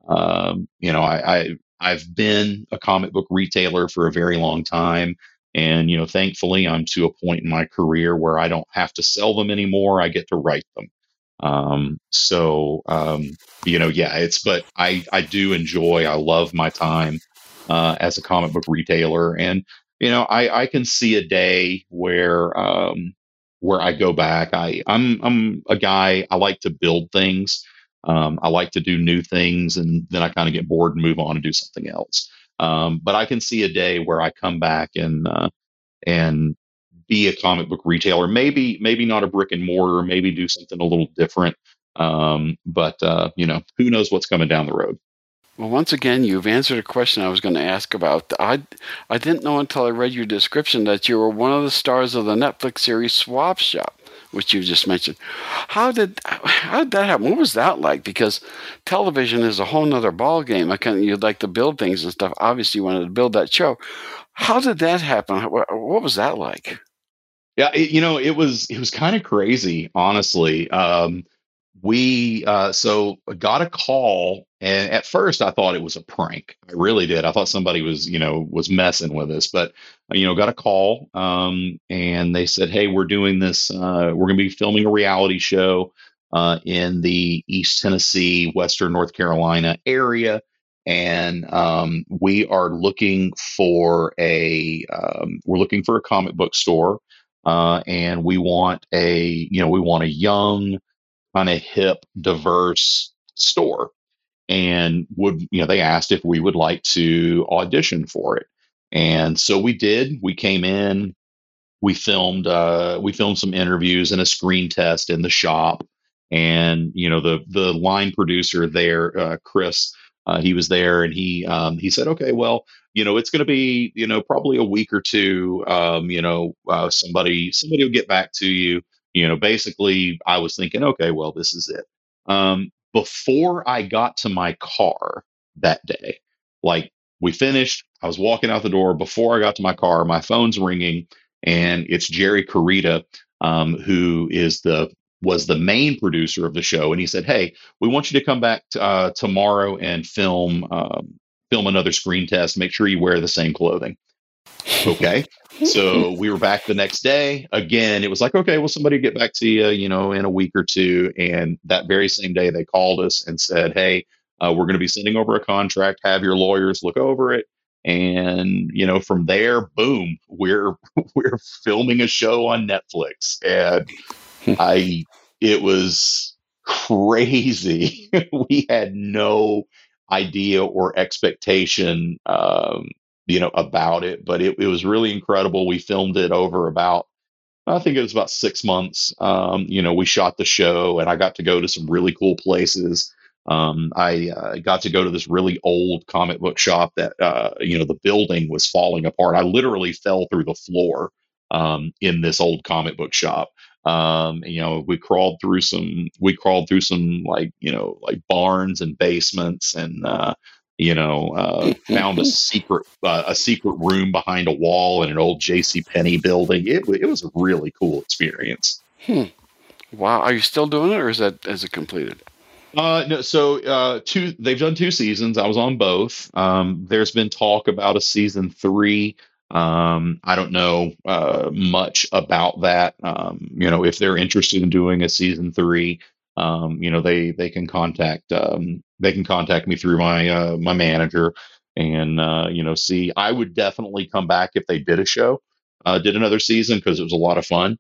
I've been a comic book retailer for a very long time. And, thankfully, I'm to a point in my career where I don't have to sell them anymore. I get to write them. But I do enjoy, I love my time as a comic book retailer. And, I can see a day where I go back. I'm a guy, I like to build things. I like to do new things, and then I kind of get bored and move on and do something else. But I can see a day where I come back and be a comic book retailer. Maybe not a brick and mortar. Maybe do something a little different. Who knows what's coming down the road. Well, once again, you've answered a question I was going to ask about. I didn't know until I read your description that you were one of the stars of the Netflix series Swap Shop, which you just mentioned. How did that happen? What was that like? Because television is a whole nother ball game. You'd like to build things and stuff. Obviously, you wanted to build that show. How did that happen? What was that like? Yeah, it was kind of crazy, honestly. We got a call, and at first I thought it was a prank. I really did. I thought somebody was messing with us, but got a call, and they said, "Hey, we're doing this. We're going to be filming a reality show in the East Tennessee, Western North Carolina area, and we are looking for a comic book store, and we want a young, kind of hip, diverse store." And they asked if we would like to audition for it. And so we did. We came in, we filmed some interviews and a screen test in the shop. And, the line producer there, Chris, he was there, and he said, "Okay, well, it's going to be, probably a week or two. Somebody will get back to you." Basically, I was thinking, okay, well, this is it. Before I got to my car that day, like, we finished, I was walking out the door. Before I got to my car, my phone's ringing, and it's Jerry Carita, who was the main producer of the show. And he said, "Hey, we want you to come back tomorrow and film another screen test. Make sure you wear the same clothing." Okay. So we were back the next day. Again, it was like, "Okay, well, somebody get back to you, in a week or two." And that very same day, they called us and said, "Hey, we're going to be sending over a contract. Have your lawyers look over it." And from there, boom, we're we're filming a show on Netflix. And it was crazy. We had no idea or expectation, about it, but it was really incredible. We filmed it over I think it was about 6 months. We shot the show, and I got to go to some really cool places. I got to go to this really old comic book shop that, the building was falling apart. I literally fell through the floor in this old comic book shop. We crawled through some like barns and basements, and found a secret room behind a wall in an old J.C. Penney building. It was a really cool experience. Wow. Are you still doing it, or is it completed? No, so they've done 2 seasons. I was on both. There's been talk about a season 3. I don't know much about that. If they're interested in doing a season 3, they can contact me through my manager, and see. I would definitely come back if they did another season, because it was a lot of fun.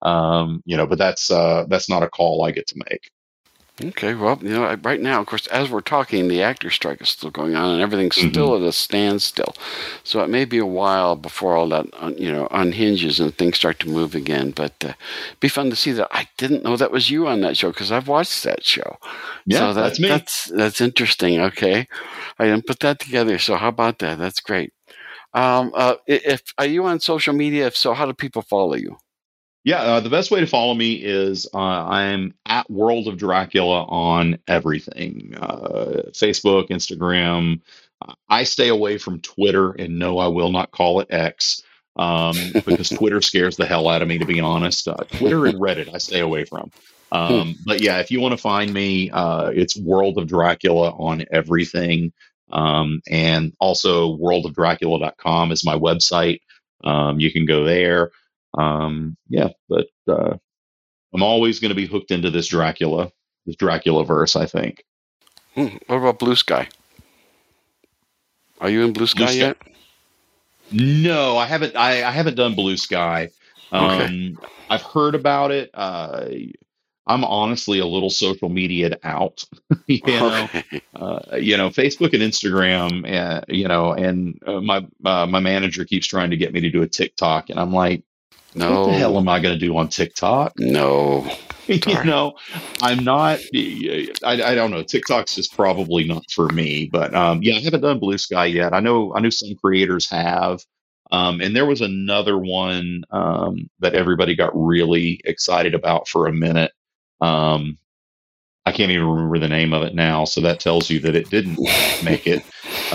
But that's not a call I get to make. Okay, well, right now, of course, as we're talking, the actor strike is still going on, and everything's still at a standstill. So it may be a while before all that, unhinges and things start to move again. But it'd be fun to see that. I didn't know that was you on that show because I've watched that show. Yeah, so that's me. That's interesting. Okay, I didn't put that together. So how about that? That's great. Are you on social media? If so, how do people follow you? Yeah, the best way to follow me is I'm at World of Dracula on everything, Facebook, Instagram. I stay away from Twitter, and no, I will not call it X, because Twitter scares the hell out of me, to be honest. Twitter and Reddit, I stay away from. But yeah, if you want to find me, it's World of Dracula on everything. And also worldofdracula.com is my website. You can go there. But I'm always going to be hooked into this Dracula verse, I think. What about Blue Sky? Are you in Blue Sky yet? No, I haven't. I haven't done Blue Sky. Okay. I've heard about it. I'm honestly a little social media'd out. Facebook and Instagram, and my manager keeps trying to get me to do a TikTok, and I'm like, no. What the hell am I going to do on TikTok? No. I'm not. I don't know. TikTok's just probably not for me. But I haven't done Blue Sky yet. I know some creators have. And there was another one that everybody got really excited about for a minute. I can't even remember the name of it now. So that tells you that it didn't make it.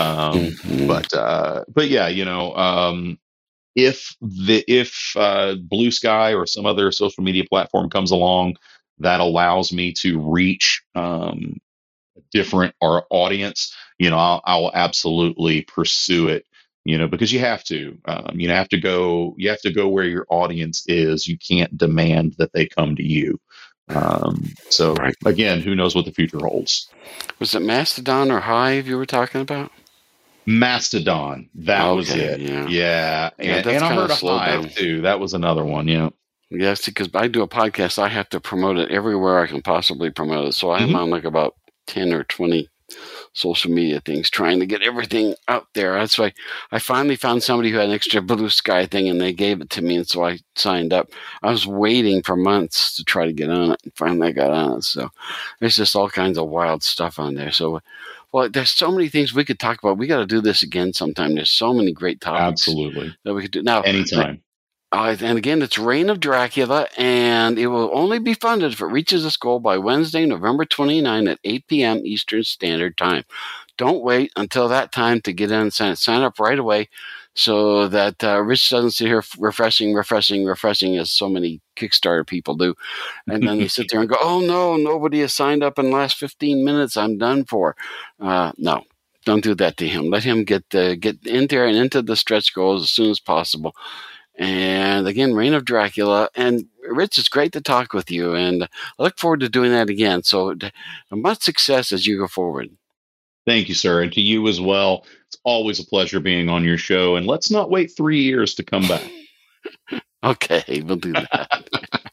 But yeah, if Blue Sky or some other social media platform comes along that allows me to reach a different audience, I will absolutely pursue it. Because you have to. You have to go where your audience is. You can't demand that they come to you. Right. Again, who knows what the future holds? Was it Mastodon or Hive you were talking about? Mastodon. That was it. Yeah. And I heard a Hive too. That was another one. Yeah. Yes, because I do a podcast. I have to promote it everywhere I can possibly promote it. So I'm on like about 10 or 20 social media things trying to get everything out there. That's why I finally found somebody who had an extra Blue Sky thing and they gave it to me. And so I signed up. I was waiting for months to try to get on it and finally I got on it. So there's just all kinds of wild stuff on there. So, well, there's so many things we could talk about. We got to do this again sometime. There's so many great topics. Absolutely. That we could do. Now, anytime. And again, it's Reign of Dracula, and it will only be funded if it reaches its goal by Wednesday, November 29 at 8 p.m. Eastern Standard Time. Don't wait until that time to get in and sign up right away so that Rich doesn't sit here refreshing as so many Kickstarter people do. And then they sit there and go, oh, no, nobody has signed up in the last 15 minutes. I'm done for. No, don't do that to him. Let him get in there and into the stretch goals as soon as possible. And again, Reign of Dracula. And Rich, it's great to talk with you. And I look forward to doing that again. So much success as you go forward. Thank you, sir. And to you as well. It's always a pleasure being on your show. And let's not wait 3 years to come back. Okay, we'll do that.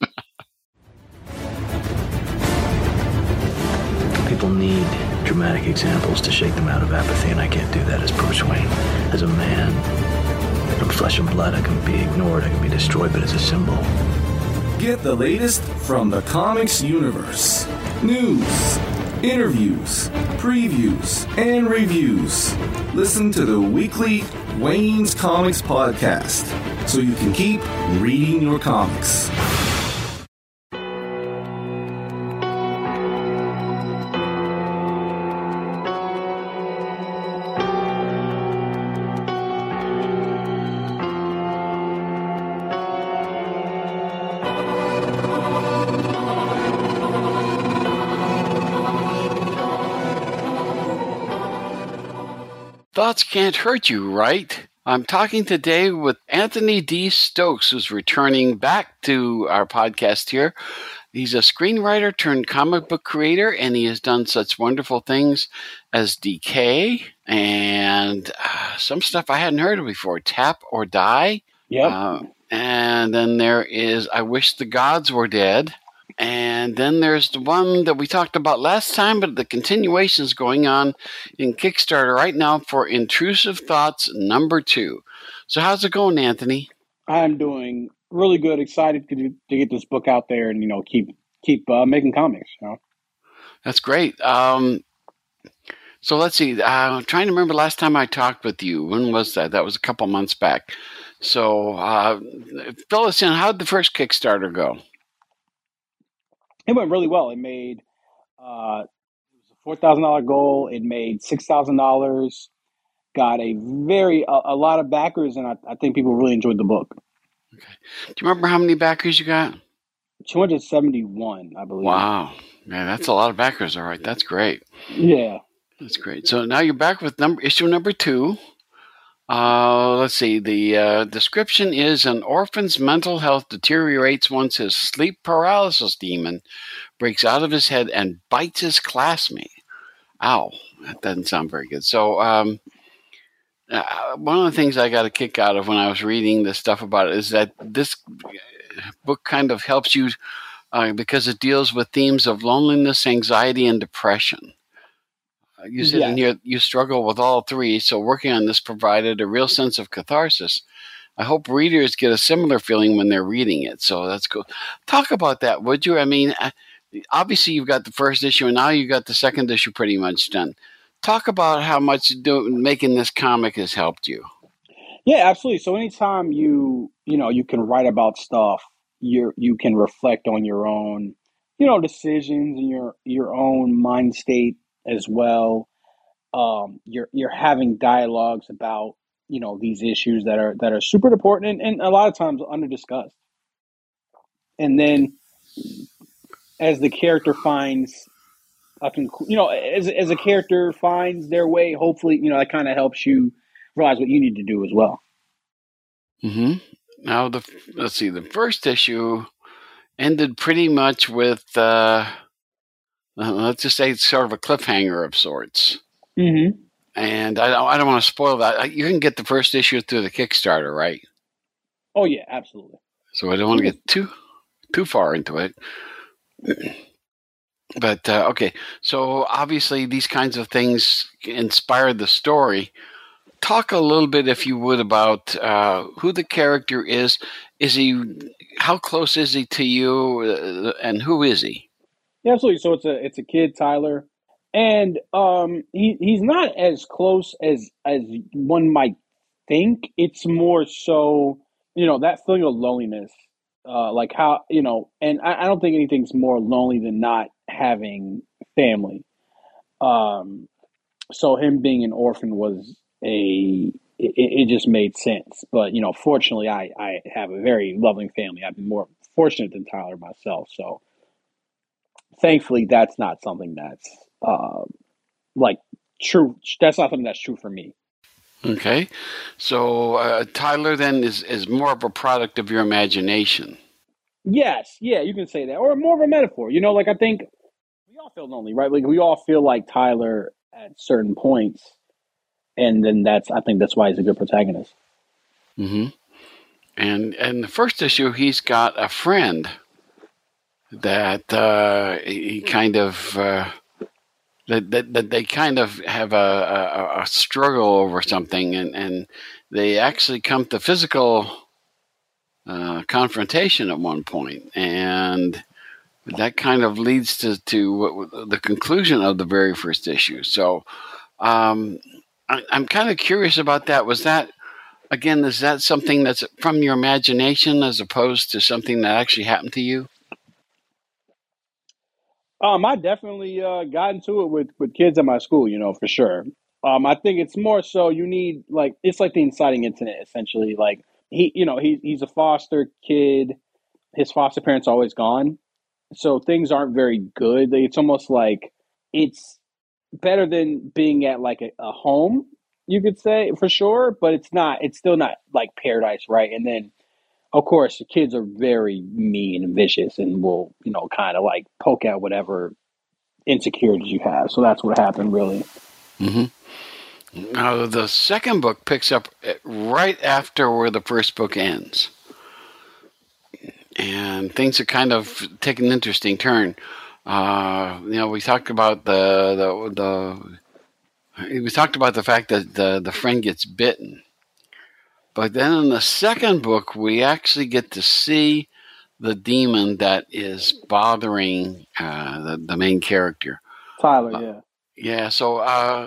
People need dramatic examples to shake them out of apathy, and I can't do that as Bruce Wayne. As a man, from flesh and blood, I can be ignored, I can be destroyed, but as a symbol. Get the latest from the comics universe. News, interviews, previews, and reviews. Listen to the weekly Wayne's Comics podcast so you can keep reading your comics. Thoughts can't hurt you, right? I'm talking today with Anthony D. Stokes, who's returning back to our podcast here. He's a screenwriter turned comic book creator, and he has done such wonderful things as Decay and some stuff I hadn't heard of before, Tap or Die. Yep. And then there is I Wish the Gods Were Dead. And then there's the one that we talked about last time, but the continuation is going on in Kickstarter right now for Intrusive Thoughts #2. So how's it going, Anthony? I'm doing really good. Excited to get this book out there and keep making comics. That's great. So let's see. I'm trying to remember last time I talked with you. When was that? That was a couple months back. So fill us in. How did the first Kickstarter go? It went really well. It made it was a $4,000 goal. It made $6,000. Got a lot of backers, and I think people really enjoyed the book. Okay. Do you remember how many backers you got? 271, I believe. Wow. Man, that's a lot of backers. All right. That's great. Yeah. That's great. So now you're back with issue #2. Let's see. The description is an orphan's mental health deteriorates once his sleep paralysis demon breaks out of his head and bites his classmate. Ow. That doesn't sound very good. So one of the things I got a kick out of when I was reading this stuff about it is that this book kind of helps you because it deals with themes of loneliness, anxiety, and depression. You said in here you struggle with all three, so working on this provided a real sense of catharsis. I hope readers get a similar feeling when they're reading it, so that's cool. Talk about that, would you? I mean, obviously you've got the first issue, and now you've got the second issue pretty much done. Talk about how much making this comic has helped you. Yeah, absolutely. So anytime you can write about stuff, you can reflect on your own, decisions and your own mind state as well. You're having dialogues about these issues that are super important and a lot of times under discussed. And then as the character finds as a character finds their way, hopefully that kind of helps you realize what you need to do as well. Mm-hmm. Now let's see. The first issue ended pretty much with let's just say it's sort of a cliffhanger of sorts. Mm-hmm. And I don't want to spoil that. You can get the first issue through the Kickstarter, right? Oh yeah, absolutely. So I don't want to get too far into it. But okay, so obviously these kinds of things inspired the story. Talk a little bit, if you would, about who the character is. How close is he to you, and who is he? Yeah, absolutely. So it's a kid, Tyler, and he's not as close as one might think. It's more so that feeling of loneliness, like how and I don't think anything's more lonely than not having family. So him being an orphan was it just made sense. But fortunately, I have a very loving family. I've been more fortunate than Tyler myself. So thankfully, that's not something that's like true. That's not something that's true for me. Okay, so Tyler then is more of a product of your imagination. Yes, yeah, you can say that, or more of a metaphor. Like I think we all feel lonely, right? Like we all feel like Tyler at certain points, and then I think that's why he's a good protagonist. Mm-hmm. And in the first issue, he's got a friend that he kind of that they kind of have a struggle over something, and they actually come to physical confrontation at one point, and that kind of leads to the conclusion of the very first issue. So I'm kind of curious about that. Was that, again, is that something that's from your imagination as opposed to something that actually happened to you? I definitely got into it with kids at my school, for sure. I think it's more so you need it's like the inciting incident, essentially. Like he's a foster kid. His foster parents are always gone, so things aren't very good. It's almost like it's better than being at like a home, you could say, for sure, but it's not. It's still not like paradise, right? And then, of course, the kids are very mean and vicious, and will kind of like poke at whatever insecurities you have. So that's what happened, really. Mm-hmm. Now, the second book picks up right after where the first book ends. and things are kind of taking an interesting turn. We talked about we talked about the fact that the friend gets bitten, but then in the second book we actually get to see the demon that is bothering the main character, Tyler. Yeah. Yeah, so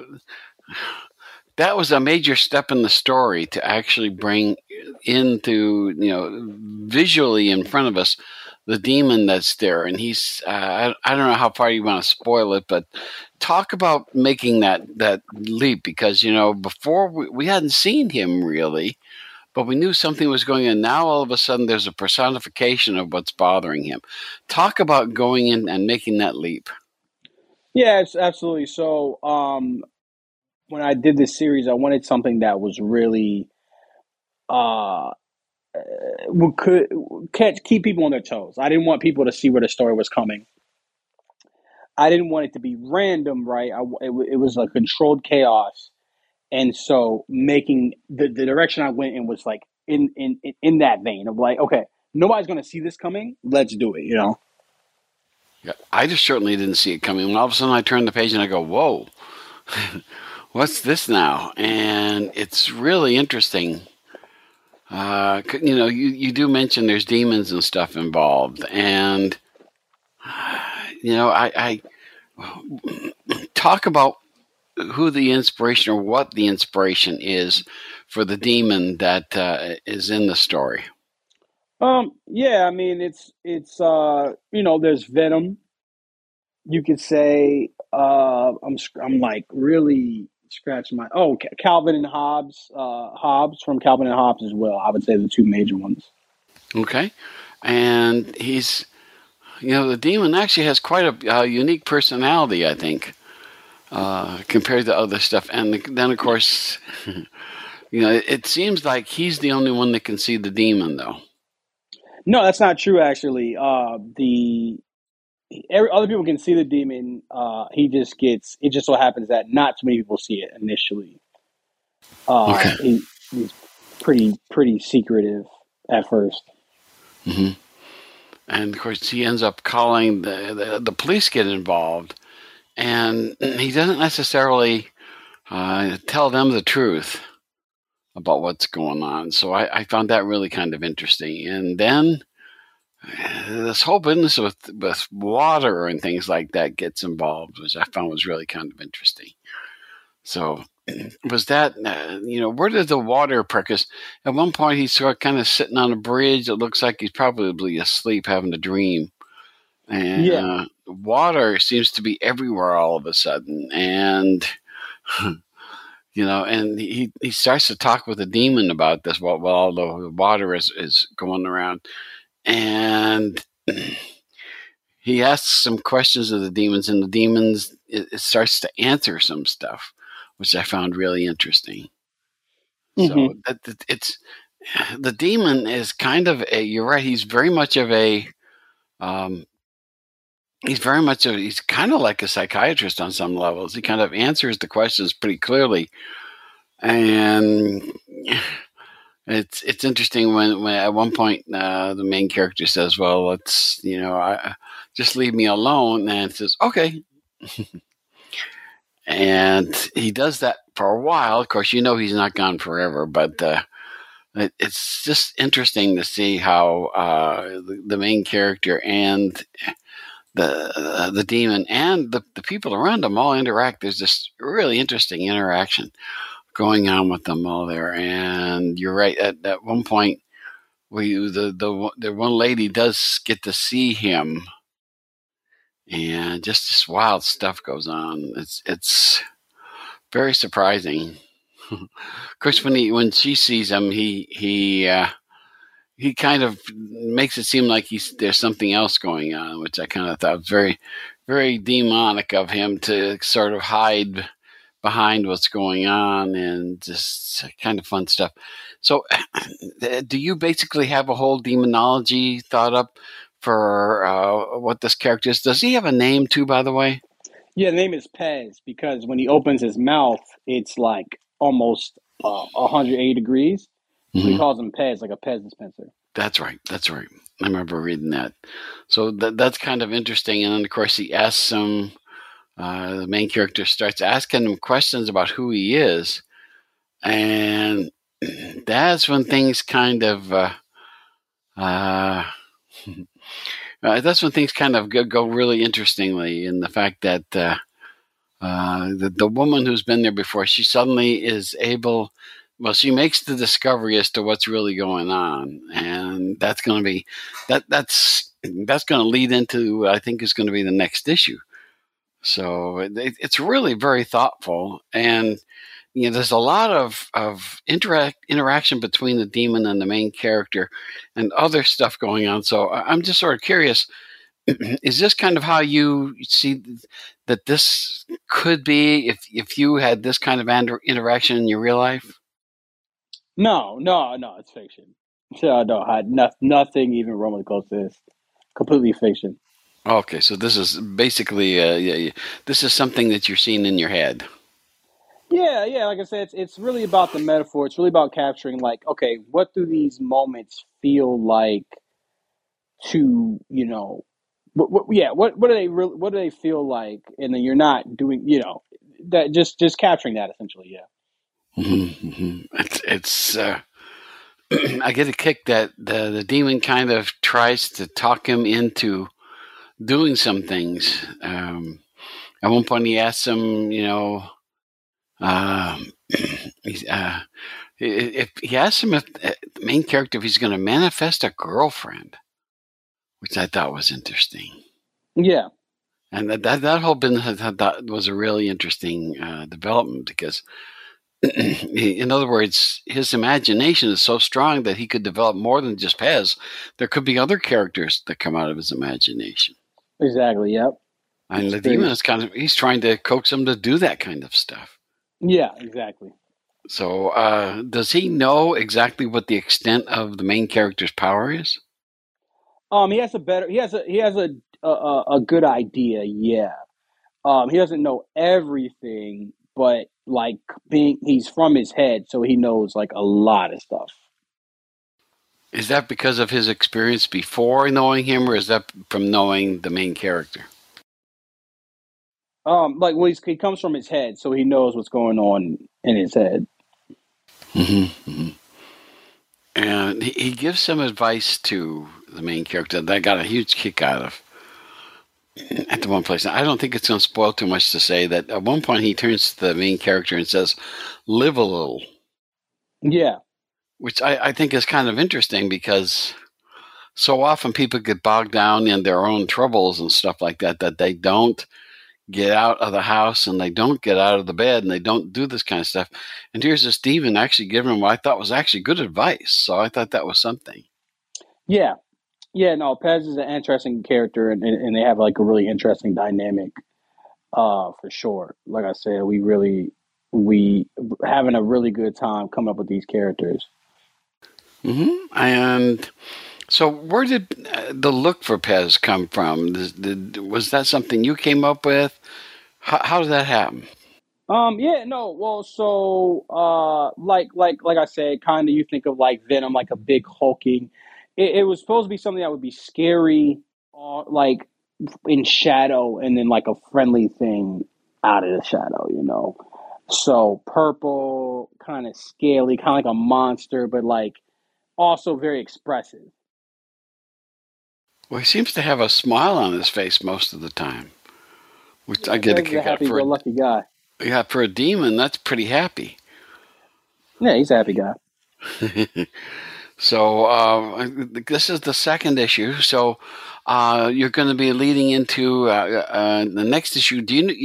that was a major step in the story to actually bring into, visually in front of us the demon that's there. And he's, I don't know how far you want to spoil it, but talk about making that leap, because, before we hadn't seen him really, but we knew something was going on. Now all of a sudden there's a personification of what's bothering him. Talk about going in and making that leap. Yeah, it's absolutely. So, when I did this series, I wanted something that was really could keep people on their toes. I didn't want people to see where the story was coming. I didn't want it to be random, right? It was a controlled chaos, and so making the direction I went in was like in that vein of like, okay, nobody's going to see this coming. Let's do it, Yeah, I just certainly didn't see it coming. When all of a sudden I turn the page and I go, whoa, what's this now? And it's really interesting. You do mention there's demons and stuff involved. And, I talk about who the inspiration or what the inspiration is for the demon that is in the story. Yeah, I mean, it's there's Venom. You could say, I'm like really scratching my, Calvin and Hobbes, Hobbes from Calvin and Hobbes as well. I would say the two major ones. Okay. And he's, the demon actually has quite a unique personality, I think, compared to other stuff. And then, of course, it seems like he's the only one that can see the demon, though. No, that's not true, actually. Other people can see the demon. It just so happens that not too many people see it initially. Okay. He's pretty secretive at first. Mm-hmm. And of course, he ends up calling the police get involved, and he doesn't necessarily tell them the truth about what's going on. So I found that really kind of interesting. And then this whole business with water and things like that gets involved, which I found was really kind of interesting. So was that, where did the water, because at one point he's sort of kind of sitting on a bridge. It looks like he's probably asleep, having a dream. And water seems to be everywhere all of a sudden. And, and he starts to talk with the demon about this while all the water is going around. And he asks some questions of the demons, and the demons, it starts to answer some stuff, which I found really interesting. Mm-hmm. So it's the demon is kind of you're right. He's very much of a, he's kind of like a psychiatrist on some levels. He kind of answers the questions pretty clearly. And it's interesting when at one point the main character says, well, let's, just leave me alone. And it says, okay. And he does that for a while. Of course, he's not gone forever, but it's just interesting to see how the main character and the demon and the people around him all interact. There's this really interesting interaction going on with them all there. And you're right. At one point, the one lady does get to see him, and just this wild stuff goes on. It's very surprising. Of course, when she sees him, he kind of makes it seem like there's something else going on, which I kind of thought was very, very demonic of him to sort of hide behind what's going on, and just kind of fun stuff. So do you basically have a whole demonology thought up for what this character is? Does he have a name too, by the way? Yeah, the name is Pez, because when he opens his mouth, it's like almost 180 degrees. Mm-hmm. So he calls him Pez, like a Pez dispenser. That's right. That's right. I remember reading that. So that's kind of interesting. And then, of course, he asks him, the main character starts asking him questions about who he is. And that's when things kind of, that's when things kind of go really interestingly, in the fact that the woman who's been there before, she suddenly is able, well, she makes the discovery as to what's really going on, and that's going to be that's going to lead into, I think, is going to be the next issue. So it's really very thoughtful, and there's a lot of interaction between the demon and the main character, and other stuff going on. So I'm just sort of curious. Is this kind of how you see that this could be if you had this kind of interaction in your real life? No, it's fiction. No, nothing even remotely close to this. Completely fiction. Okay, so this is basically this is something that you're seeing in your head. Yeah. Like I said, it's really about the metaphor. It's really about capturing, like, okay, what do these moments feel like to, what do they really, what do they feel like? And then you're not doing, that just capturing that essentially. Yeah. Mm-hmm. It's I get a kick that the demon kind of tries to talk him into doing some things. At one point, he asks him, if he asks him, if the main character, if he's going to manifest a girlfriend, which I thought was interesting. Yeah. And that whole business, that was a really interesting development, because, in other words, his imagination is so strong that he could develop more than just Pez. There could be other characters that come out of his imagination. Exactly. Yep. And the demon is he's trying to coax him to do that kind of stuff. Yeah, exactly. So, does he know exactly what the extent of the main character's power is? He has a good idea. Yeah. He doesn't know everything, but like he's from his head, so he knows like a lot of stuff. Is that because of his experience before knowing him, or is that from knowing the main character? He comes from his head, so he knows what's going on in his head. Mm-hmm. Mm-hmm. And he gives some advice to the main character that I got a huge kick out of at the one place. I don't think it's going to spoil too much to say that at one point he turns to the main character and says, "Live a little." Yeah. Which I think is kind of interesting, because so often people get bogged down in their own troubles and stuff like that, that they don't get out of the house, and they don't get out of the bed, and they don't do this kind of stuff. And here's this demon actually giving him what I thought was actually good advice. So I thought that was something. Yeah. Yeah, no, Pez is an interesting character, and they have like a really interesting dynamic, for sure. Like I said, we having a really good time coming up with these characters. Mm-hmm. And so where did the look for Pez come from? Was that something you came up with? How did that happen? Yeah, no, well, so, like I said, kind of, you think of like Venom, like a big hulking. It was supposed to be something that would be scary, like in shadow, and then like a friendly thing out of the shadow, So purple, kind of scaly, kind of like a monster, but like also very expressive. Well, he seems to have a smile on his face most of the time, which Yeah, I get a Pez is a kick out for. happy-go-lucky guy. Yeah, for a demon, that's pretty happy. Yeah, he's a happy guy. So this is the second issue. So you're going to be leading into the next issue.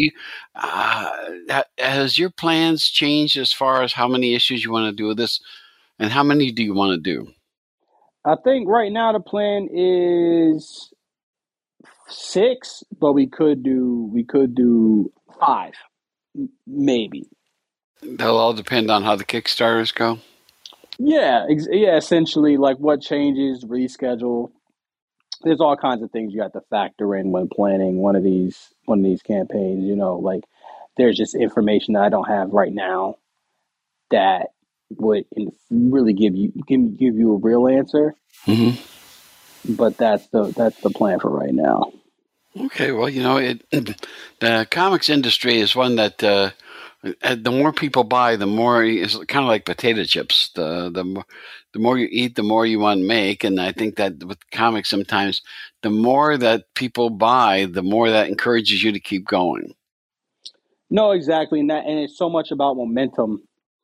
Has your plans changed as far as how many issues you want to do with this, and how many do you want to do? I think right now the plan is 6, but we could do 5, maybe. That'll all depend on how the Kickstarters go. Yeah, essentially, like what changes, reschedule. There's all kinds of things you have to factor in when planning one of these campaigns. Like there's just information that I don't have right now that really give you a real answer. Mm-hmm. But that's the plan for right now. Okay, well, the comics industry is one that the more people buy, the more it's kind of like potato chips. The more you eat, the more you want to make. And I think that with comics, sometimes the more that people buy, the more that encourages you to keep going. No, exactly, and it's so much about momentum,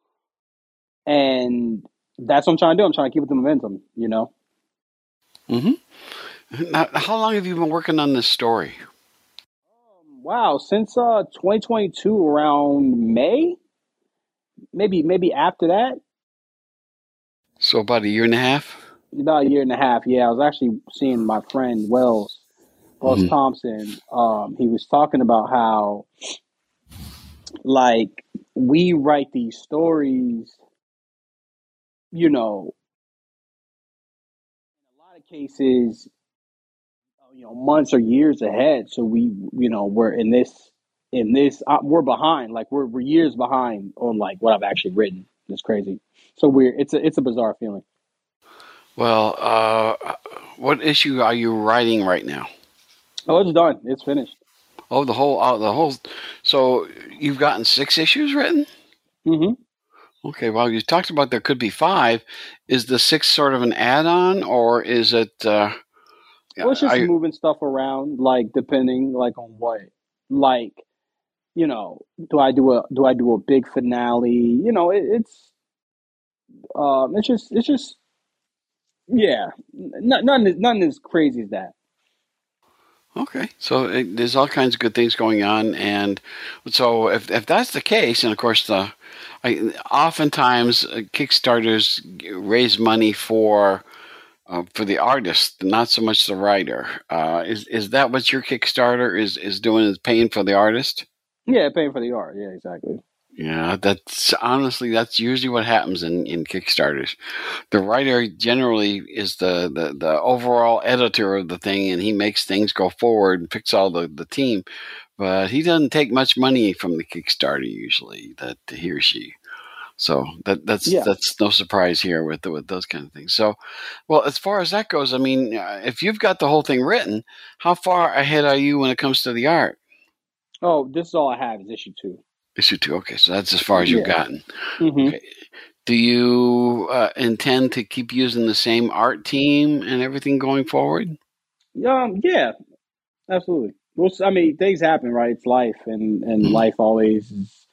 and that's what I'm trying to do. I'm trying to keep with the momentum. Mm-hmm. Now, how long have you been working on this story? Wow, since 2022, around May, maybe after that, So about a year and a half? about a year and a half. Yeah, I was actually seeing my friend Wells Mm-hmm. Thompson. He was talking about how, like, we write these stories, in a lot of cases, months or years ahead. So we're we're behind, like we're years behind on like what I've actually written. It's crazy. So weird. It's a bizarre feeling. Well, what issue are you writing right now? Oh, it's done. It's finished. Oh, the whole. So you've gotten 6 issues written? Mm-hmm. Okay. Well, you talked about there could be 5. Is the 6 sort of an add-on, or is it? Well, it's just moving stuff around, like depending, like on what, like do I do a big finale? It's just yeah, none as crazy as that. Okay, so there's all kinds of good things going on, and so if that's the case, and of course oftentimes Kickstarters raise money for the artist, not so much the writer. Is that what your Kickstarter is doing? Is paying for the artist? Yeah, paying for the art. Yeah, exactly. Yeah, that's usually what happens in Kickstarters. The writer generally is the overall editor of the thing, and he makes things go forward and picks all the team, but he doesn't take much money from the Kickstarter usually, that he or she. So that's Yeah. that's no surprise here with those kind of things. So, well, as far as that goes, I mean, if you've got the whole thing written, how far ahead are you when it comes to the art? Oh, this is all I have is issue 2. Issue 2. Okay, so that's as far as you've gotten. Mm-hmm. Okay. Do you intend to keep using the same art team and everything going forward? Yeah, absolutely. Well, I mean, things happen, right? It's life, and life always is.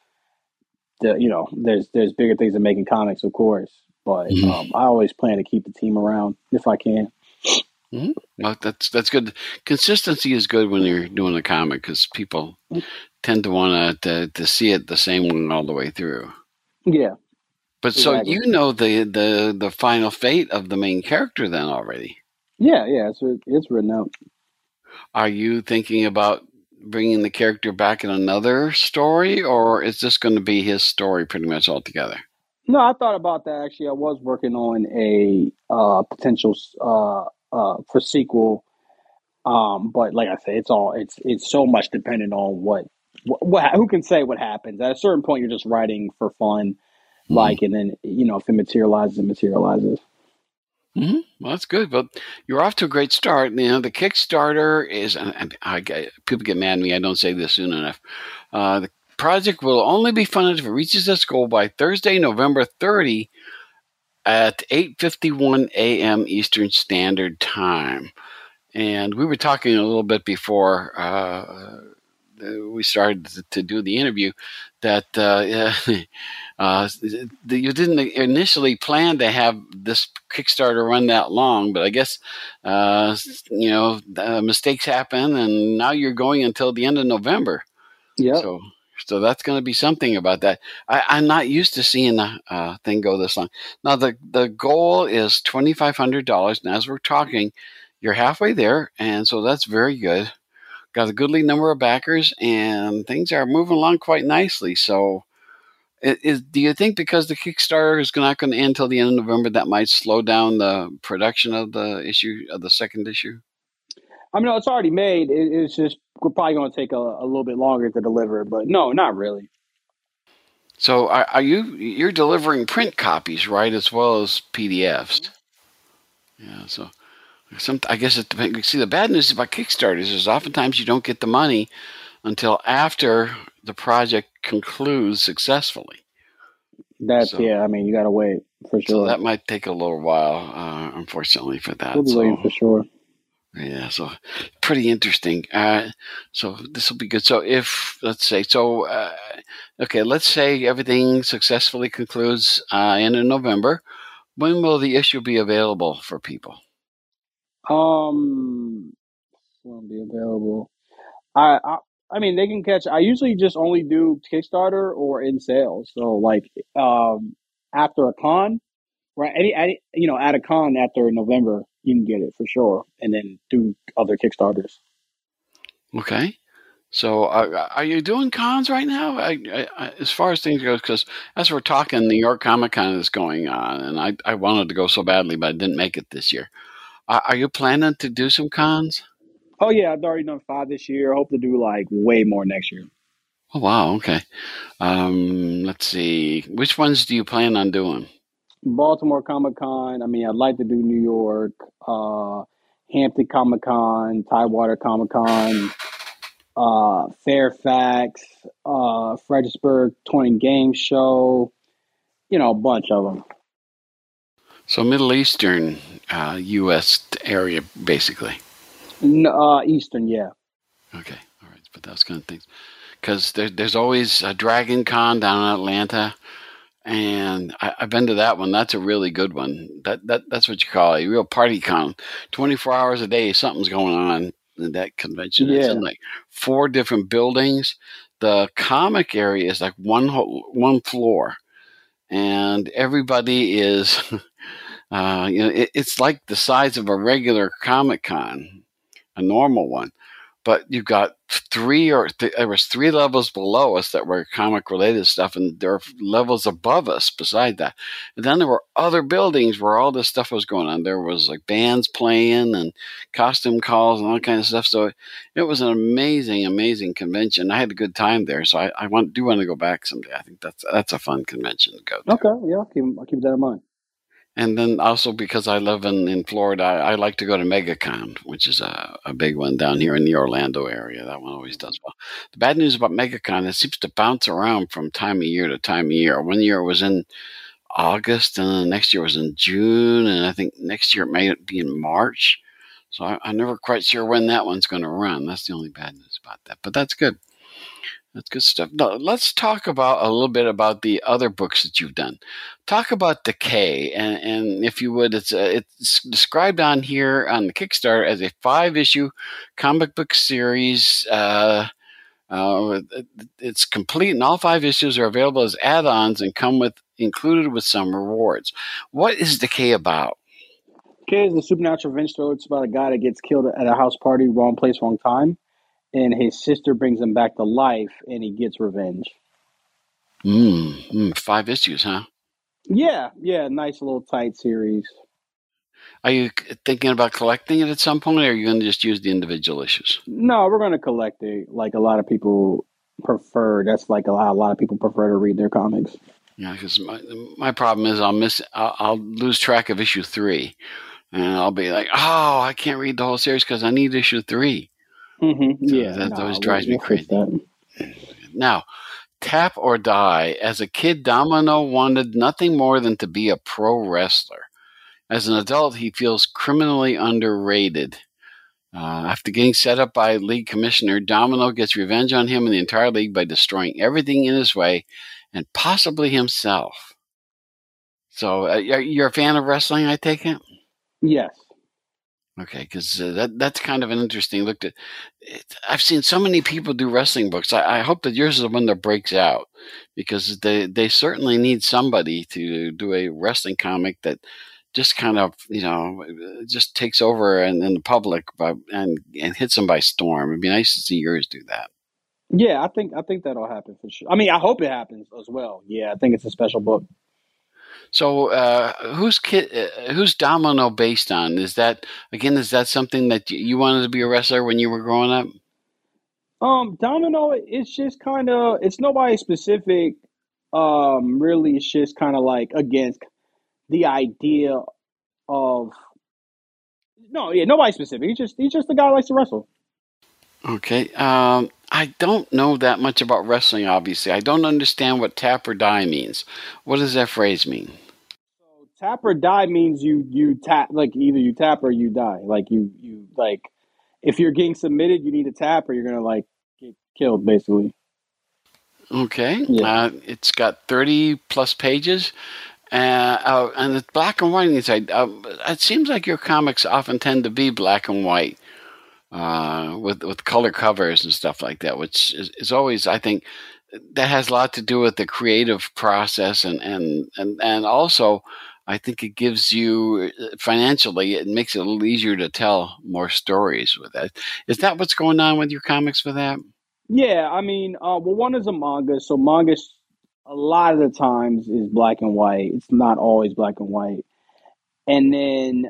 There's bigger things than making comics, of course, but I always plan to keep the team around if I can. Mm-hmm. Well, that's good. Consistency is good when you're doing a comic because people tend to want to see it the same one all the way through. Yeah. But exactly. So you know the final fate of the main character then already. Yeah, it's written out. Are you thinking about bringing the character back in another story, or is this going to be his story pretty much altogether? No, I thought about that actually. I was working on a potential for sequel, but like I said, it's so much dependent on what who can say what happens. At a certain point, you're just writing for fun, like, and then if it materializes, it materializes. Mm-hmm. Well, that's good. But you're off to a great start. The Kickstarter is, and people get mad at me. I don't say this soon enough. The project will only be funded if it reaches its goal by Thursday, November 30 at 8:51 a.m. Eastern Standard Time. And we were talking a little bit before we started to do the interview that you didn't initially plan to have this Kickstarter run that long, but I guess mistakes happen, and now you're going until the end of November. Yeah. So that's going to be something about that. I'm not used to seeing the thing go this long. Now the goal is $2,500, and as we're talking, you're halfway there, and so that's very good. Got a goodly number of backers, and things are moving along quite nicely. So, do you think because the Kickstarter is not going to end until the end of November, that might slow down the production of the second issue? I mean, it's already made. It's just we're probably going to take a little bit longer to deliver, but no, not really. So you're delivering print copies, right, as well as PDFs? Yeah. So I guess it depends. See, the bad news about Kickstarters is oftentimes you don't get the money until after the project concludes successfully. Yeah. I mean, you gotta wait for sure. So that might take a little while, unfortunately, for that. We'll be waiting for sure. Yeah, so pretty interesting. So this will be good. So let's say everything successfully concludes end of November. When will the issue be available for people? Won't be available. I mean, they can catch. I usually just only do Kickstarter or in sales. So like after a con, right? At a con after November, you can get it for sure, and then do other Kickstarters. Okay. So are you doing cons right now? As far as things go, because as we're talking, New York Comic Con is going on, and I wanted to go so badly, but I didn't make it this year. Are you planning to do some cons? Oh yeah, I've already done 5 this year. I hope to do like way more next year. Oh wow, okay. Let's see. Which ones do you plan on doing? Baltimore Comic Con. I mean, I'd like to do New York, Hampton Comic Con, Tidewater Comic Con, Fairfax, Fredericksburg Toy and Game Show. A bunch of them. So Middle Eastern, U.S. area, basically. Eastern, yeah. Okay, all right, but those kind of things. Because there's always a Dragon Con down in Atlanta, and I've been to that one. That's a really good one. That's what you call a real party con. 24 hours a day, something's going on in that convention. Yeah. It's in like 4 different buildings. The comic area is like one floor, and everybody is, it's like the size of a regular Comic Con, a normal one. But you've got there was 3 levels below us that were comic related stuff, and there are levels above us beside that. And then there were other buildings where all this stuff was going on. There was like bands playing and costume calls and all kind of stuff. So it was an amazing, amazing convention. I had a good time there. So I do want to go back someday. I think that's a fun convention to go to. Okay, yeah, I'll keep that in mind. And then also because I live in Florida, I like to go to MegaCon, which is a big one down here in the Orlando area. That one always does well. The bad news about MegaCon, it seems to bounce around from time of year to time of year. One year it was in August, and then the next year was in June, and I think next year it may be in March. So I'm never quite sure when that one's going to run. That's the only bad news about that. But that's good. That's good stuff. Now, let's talk about a little bit about the other books that you've done. Talk about Decay, and if you would, it's described on here on the Kickstarter as a 5-issue comic book series. It's complete, and all 5 issues are available as add-ons and come included with some rewards. What is Decay about? Decay is a supernatural revenge story. It's about a guy that gets killed at a house party, wrong place, wrong time. And his sister brings him back to life, and he gets revenge. 5 issues, huh? Yeah, nice little tight series. Are you thinking about collecting it at some point, or are you going to just use the individual issues? No, we're going to collect it. Like a lot of people prefer. That's like a lot of people prefer to read their comics. Yeah, because my problem is I'll lose track of issue 3, and I'll be like, oh, I can't read the whole series because I need issue 3. Mm-hmm. So that always drives me crazy. Now, Tap or Die. As a kid, Domino wanted nothing more than to be a pro wrestler. As an adult, he feels criminally underrated. After getting set up by league commissioner, Domino gets revenge on him and the entire league by destroying everything in his way, and possibly himself. So, you're a fan of wrestling, I take it? Yes. Okay, because that's kind of an interesting look at it. I've seen so many people do wrestling books. I hope that yours is the one that breaks out, because they certainly need somebody to do a wrestling comic that just kind of, just takes over in the public and hits them by storm. It'd be nice to see yours do that. Yeah, I think that'll happen for sure. I mean, I hope it happens as well. Yeah, I think it's a special book. So, who's Domino based on? Is that something that you wanted to be a wrestler when you were growing up? Domino, it's just kind of, it's nobody specific. really it's just kind of like against the idea of no, yeah, nobody specific. He's just a guy who likes to wrestle. Okay. I don't know that much about wrestling, obviously. I don't understand what tap or die means. What does that phrase mean? So tap or die means you tap, like either you tap or you die. Like you like if you're getting submitted, you need to tap or you're gonna like get killed basically. Okay. Yeah. It's got 30 plus pages. And it's black and white inside. It seems like your comics often tend to be black and white, with color covers and stuff like that, which is always, I think, that has a lot to do with the creative process, and also, I think it gives you financially, it makes it a little easier to tell more stories with that. Is that what's going on with your comics for that? Yeah, I mean, well, one is a manga, so manga a lot of the times is black and white. It's not always black and white. And then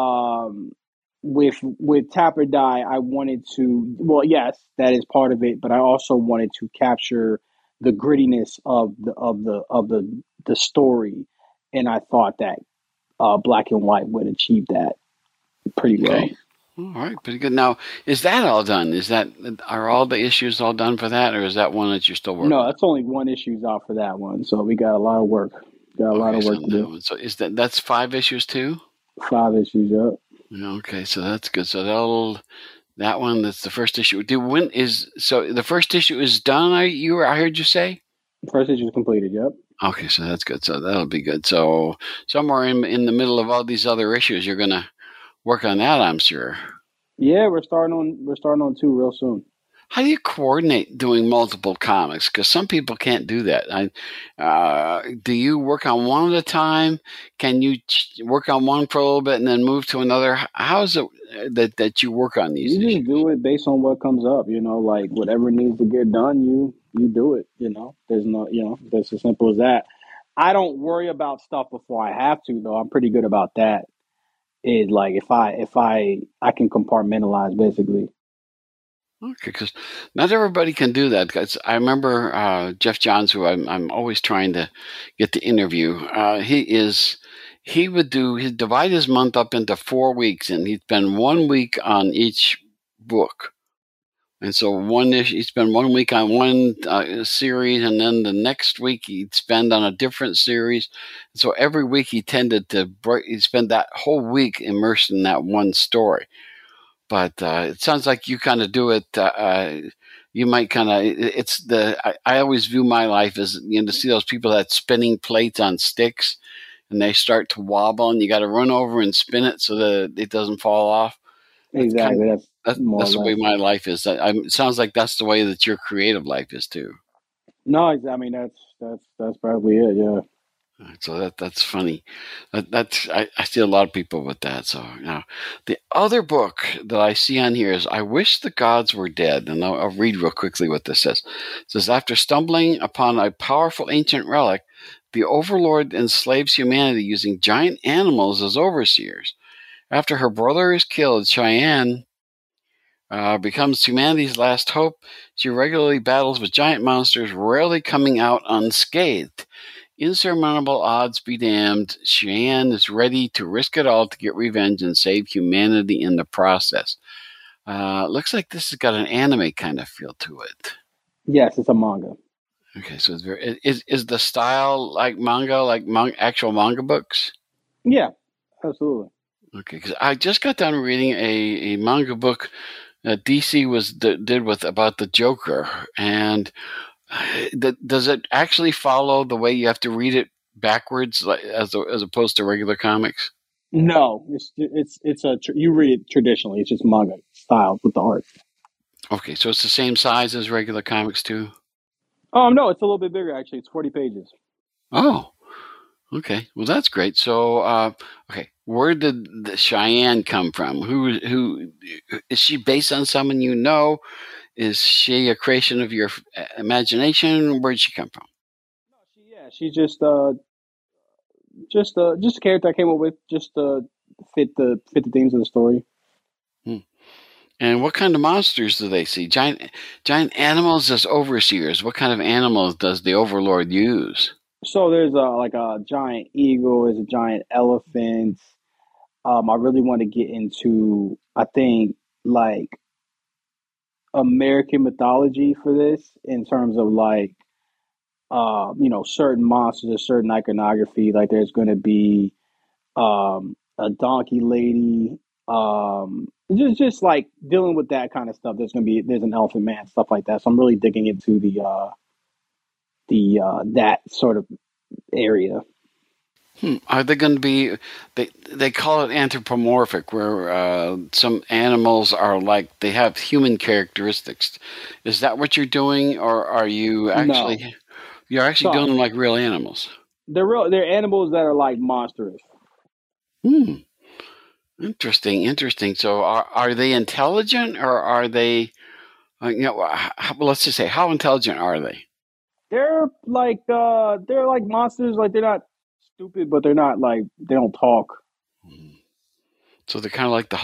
with Tap or Die, I wanted to. Well, yes, that is part of it, but I also wanted to capture the grittiness of the story, and I thought that black and white would achieve that pretty well. Okay. All right, pretty good. Now, is that all done? Are all the issues all done for that, or is that one that you're still working No, on? that's only one issue's out for that one, so we got a lot of work. Got a lot Okay, of so work to on that do. one. So that's 5 issues too? 5 issues up. Okay, so that's good. So that one, that's the first issue. So the first issue is done? I heard you say. First issue is completed. Yep. Okay, so that's good. So that'll be good. So somewhere in the middle of all these other issues, you're gonna work on that, I'm sure. Yeah, we're starting on 2 real soon. How do you coordinate doing multiple comics? Because some people can't do that. Do you work on one at a time? Can you work on one for a little bit and then move to another? How is it that you work on these You issues? just do it based on what comes up, like whatever needs to get done, you do it, There's no, that's as simple as that. I don't worry about stuff before I have to though. I'm pretty good about that. Is like if I can compartmentalize basically. Okay, because not everybody can do that. 'Cause I remember Jeff Johns, who I'm always trying to get to interview. He'd divide his month up into 4 weeks, and he'd spend 1 week on each book. And so he'd spend 1 week on one series, and then the next week he'd spend on a different series. So every week he tended to he'd spend that whole week immersed in that one story. But it sounds like you kind of do it. You might kind of. I always view my life as to see those people that spinning plates on sticks, and they start to wobble, and you got to run over and spin it so that it doesn't fall off. Exactly. That's more That's or the way less. my life is. It sounds like that's the way that your creative life is too. No, I mean that's probably it. Yeah. So that's funny. I see a lot of people with that. So now, the other book that I see on here is "I Wish the Gods Were Dead," and I'll read real quickly what this says. It says, after stumbling upon a powerful ancient relic, the Overlord enslaves humanity using giant animals as overseers. After her brother is killed, Cheyenne becomes humanity's last hope. She regularly battles with giant monsters, rarely coming out unscathed. Insurmountable odds be damned, Cheyenne is ready to risk it all to get revenge and save humanity in the process. Looks like this has got an anime kind of feel to it. Yes, it's a manga. Okay, so is the style like manga, like actual manga books? Yeah, absolutely. Okay, because I just got done reading a manga book that DC did with about the Joker, and does it actually follow the way you have to read it backwards, like, as opposed to regular comics? No, you read it traditionally. It's just manga style with the art. Okay, so it's the same size as regular comics too? No, it's a little bit bigger actually. It's 40 pages. Oh, okay. Well, that's great. So, okay, where did the Cheyenne come from? Who is she based on? Someone you know? Is she a creation of your imagination? Where did she come from? Yeah, she's just a character I came up with just to fit the themes of the story. Hmm. And what kind of monsters do they see? Giant animals as overseers. What kind of animals does the Overlord use? So there's a giant eagle, there's a giant elephant. I really want to get into, I think, like American mythology for this in terms of like certain monsters or certain iconography. Like there's going to be a donkey lady, just like dealing with that kind of stuff. There's an elephant man, stuff like that. So I'm really digging into the that sort of area. Are they going to be? They call it anthropomorphic, where some animals are like they have human characteristics. Is that what you're doing, or are you actually? No, You're actually so doing them like real animals. they're animals that are like monstrous. Hmm. Interesting. So, are they intelligent, or are they? Let's just say, how intelligent are they? They're like monsters. Like they're not stupid, but they're not like they don't talk. So they're kind of like the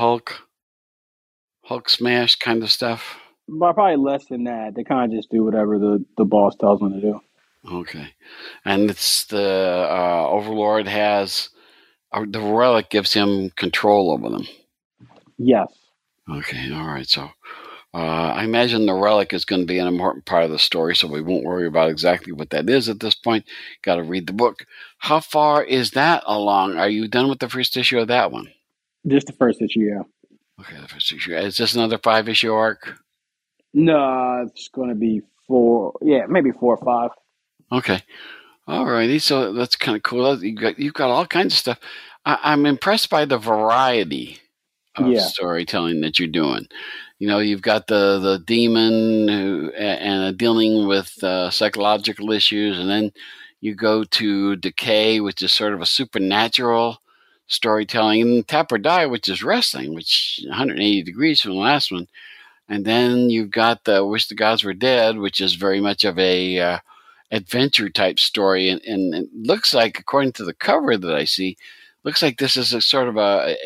Hulk smash kind of stuff. But probably less than that. They kind of just do whatever the boss tells them to do. Okay, and it's the Overlord has the relic gives him control over them. Yes. Okay, all right. So I imagine the relic is going to be an important part of the story, so we won't worry about exactly what that is at this point. Got to read the book. How far is that along? Are you done with the first issue of that one? Just the first issue, yeah. Okay, the first issue. Is this another 5-issue arc? No, it's going to be maybe 4 or 5. Okay. All righty. So that's kind of cool. You've got all kinds of stuff. I'm impressed by the variety of storytelling that you're doing. You've got the demon and dealing with psychological issues, and then you go to Decay, which is sort of a supernatural storytelling, and Tap or Die, which is wrestling, which 180 degrees from the last one. And then you've got the Wish the Gods Were Dead, which is very much of a adventure type story, and it looks like, according to the cover that I see, looks like this is a sort of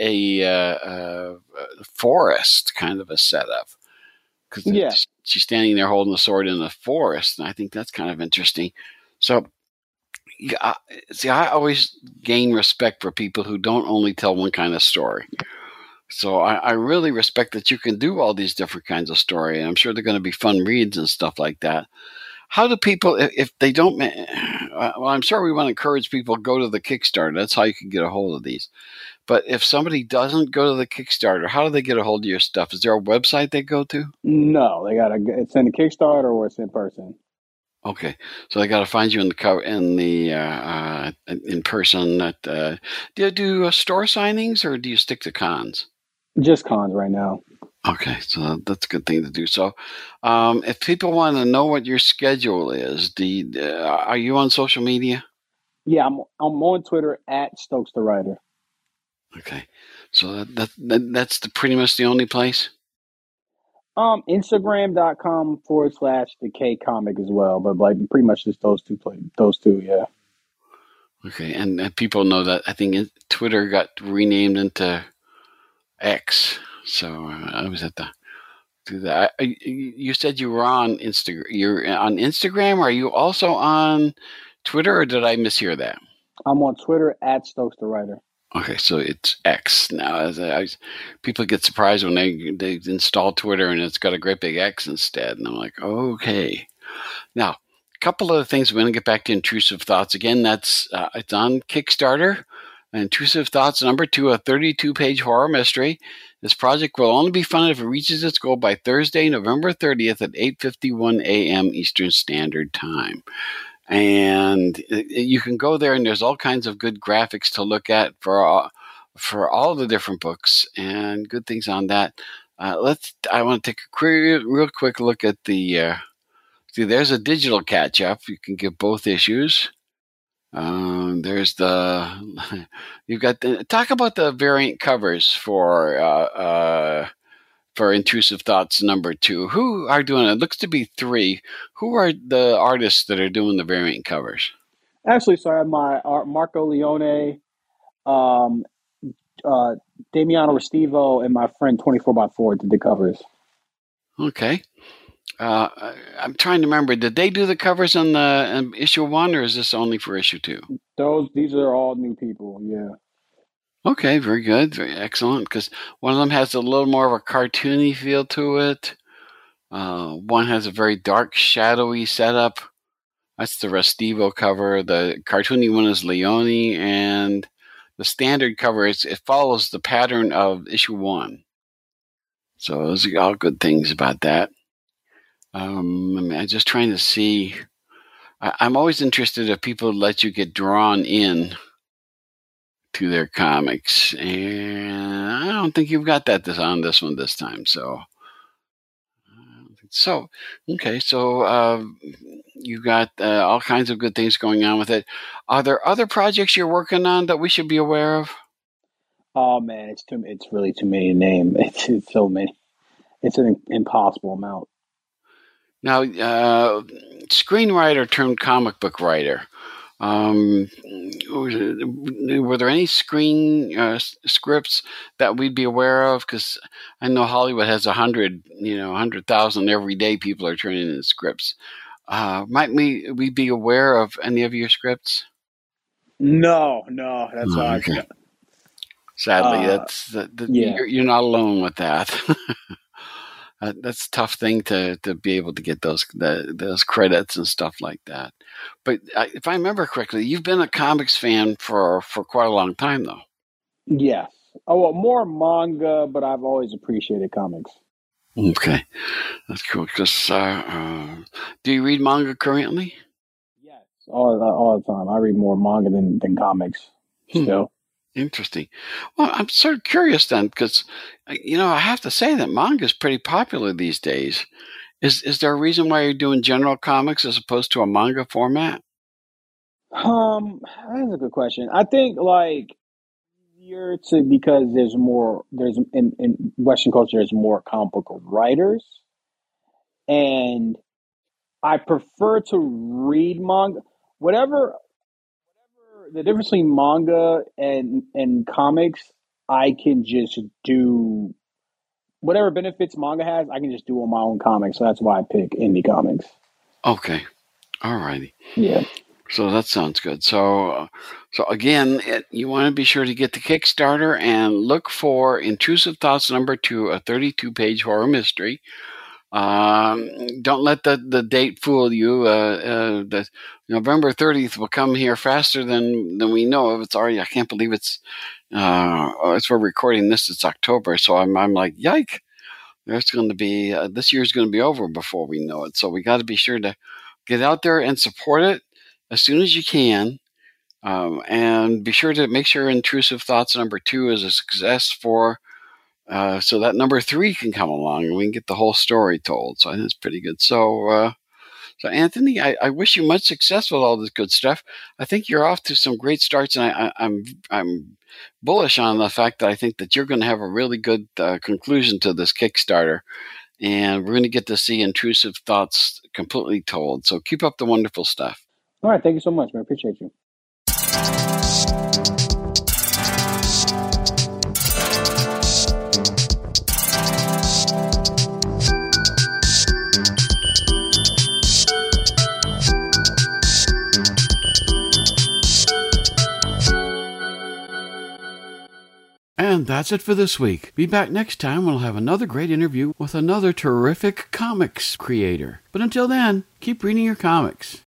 a forest kind of a setup, because she's standing there holding the sword in the forest, and I think that's kind of interesting. So, see, I always gain respect for people who don't only tell one kind of story. So I really respect that you can do all these different kinds of story, and I'm sure they're going to be fun reads and stuff like that. How do people, if they don't, well, I'm sure we want to encourage people to go to the Kickstarter. That's how you can get a hold of these. But if somebody doesn't go to the Kickstarter, how do they get a hold of your stuff? Is there a website they go to? No, it's in the Kickstarter or it's in person. Okay, so they got to find you in person. Do you do store signings, or do you stick to cons? Just cons right now. Okay, so that's a good thing to do. So, if people want to know what your schedule is, are you on social media? Yeah, I'm on Twitter at Stokes the Writer. Okay, so that's pretty much the only place. Instagram.com/Decay Comic as well, but like pretty much just those two, yeah. Okay, and people know that I think Twitter got renamed into X. So I was at the do that. You said you were on Instagram. You're on Instagram. Are you also on Twitter, or did I mishear that? I'm on Twitter at Stokes the Writer. Okay, so it's X now. People get surprised when they install Twitter and it's got a great big X instead, and I'm like, okay. Now, a couple of things. We're going to get back to Intrusive Thoughts again. That's it's on Kickstarter. Intrusive Thoughts #2, a 32-page horror mystery. This project will only be funded if it reaches its goal by Thursday, November 30th at 8:51 a.m. Eastern Standard Time. And you can go there, and there's all kinds of good graphics to look at for all the different books and good things on that. I want to take a real quick look at the. See, there's a digital catch up. You can get both issues. There's you've got talk about the variant covers for Intrusive Thoughts #2. Who are doing it? It looks to be 3. Who are the artists that are doing the variant covers? Actually, so I have my Marco Leone, Damiano Restivo and my friend 24x4 did the covers. Okay. I'm trying to remember. Did they do the covers on the issue 1, or is this only for issue 2? These are all new people. Yeah. Okay, very good, very excellent. Because one of them has a little more of a cartoony feel to it. One has a very dark, shadowy setup. That's the Restivo cover. The cartoony one is Leone, and the standard cover it follows the pattern of issue 1. So those are all good things about that. I'm just trying to see. I'm always interested if people let you get drawn in to their comics, and I don't think you've got that on this one this time. So okay. So you've got all kinds of good things going on with it. Are there other projects you're working on that we should be aware of? Oh man, it's really too many to name. It's so many. It's an impossible amount. Now, screenwriter turned comic book writer. Were there any screen scripts that we'd be aware of? Because I know Hollywood has 100,000 every day. People are turning in scripts. Might we be aware of any of your scripts? No, that's hard. Okay. Sadly, you're not alone with that. That's a tough thing to be able to get those credits and stuff like that. But if I remember correctly, you've been a comics fan for quite a long time, though. Yes. Oh, well, more manga, but I've always appreciated comics. Okay, that's cool. Because do you read manga currently? Yes, all the time. I read more manga than comics. Still. Interesting. Well, I'm sort of curious then, because I have to say that manga is pretty popular these days. Is there a reason why you're doing general comics as opposed to a manga format? That's a good question. I think because there's in Western culture there's more comic book writers, and I prefer to read manga. Whatever the difference between manga and comics, I can just do whatever benefits manga has. I can just do on my own comics. So that's why I pick indie comics. Okay, all righty. Yeah. So that sounds good. So again, you want to be sure to get the Kickstarter and look for Intrusive Thoughts #2, a 32-page horror mystery. Don't let the date fool you. The November 30th will come here faster than we know of. It's already. I can't believe it's. As we're recording this, it's October. So I'm like, yike! There's going to be this year's going to be over before we know it. So we got to be sure to get out there and support it as soon as you can, and be sure to make sure Intrusive Thoughts #2 is a success for. So that #3 can come along and we can get the whole story told. So I think it's pretty good. So Anthony, I wish you much success with all this good stuff. I think you're off to some great starts, and I'm bullish on the fact that I think that you're going to have a really good conclusion to this Kickstarter, and we're going to get to see Intrusive Thoughts completely told. So keep up the wonderful stuff. All right, thank you so much, man. I appreciate you. And that's it for this week. Be back next time. We'll have another great interview with another terrific comics creator. But until then, keep reading your comics.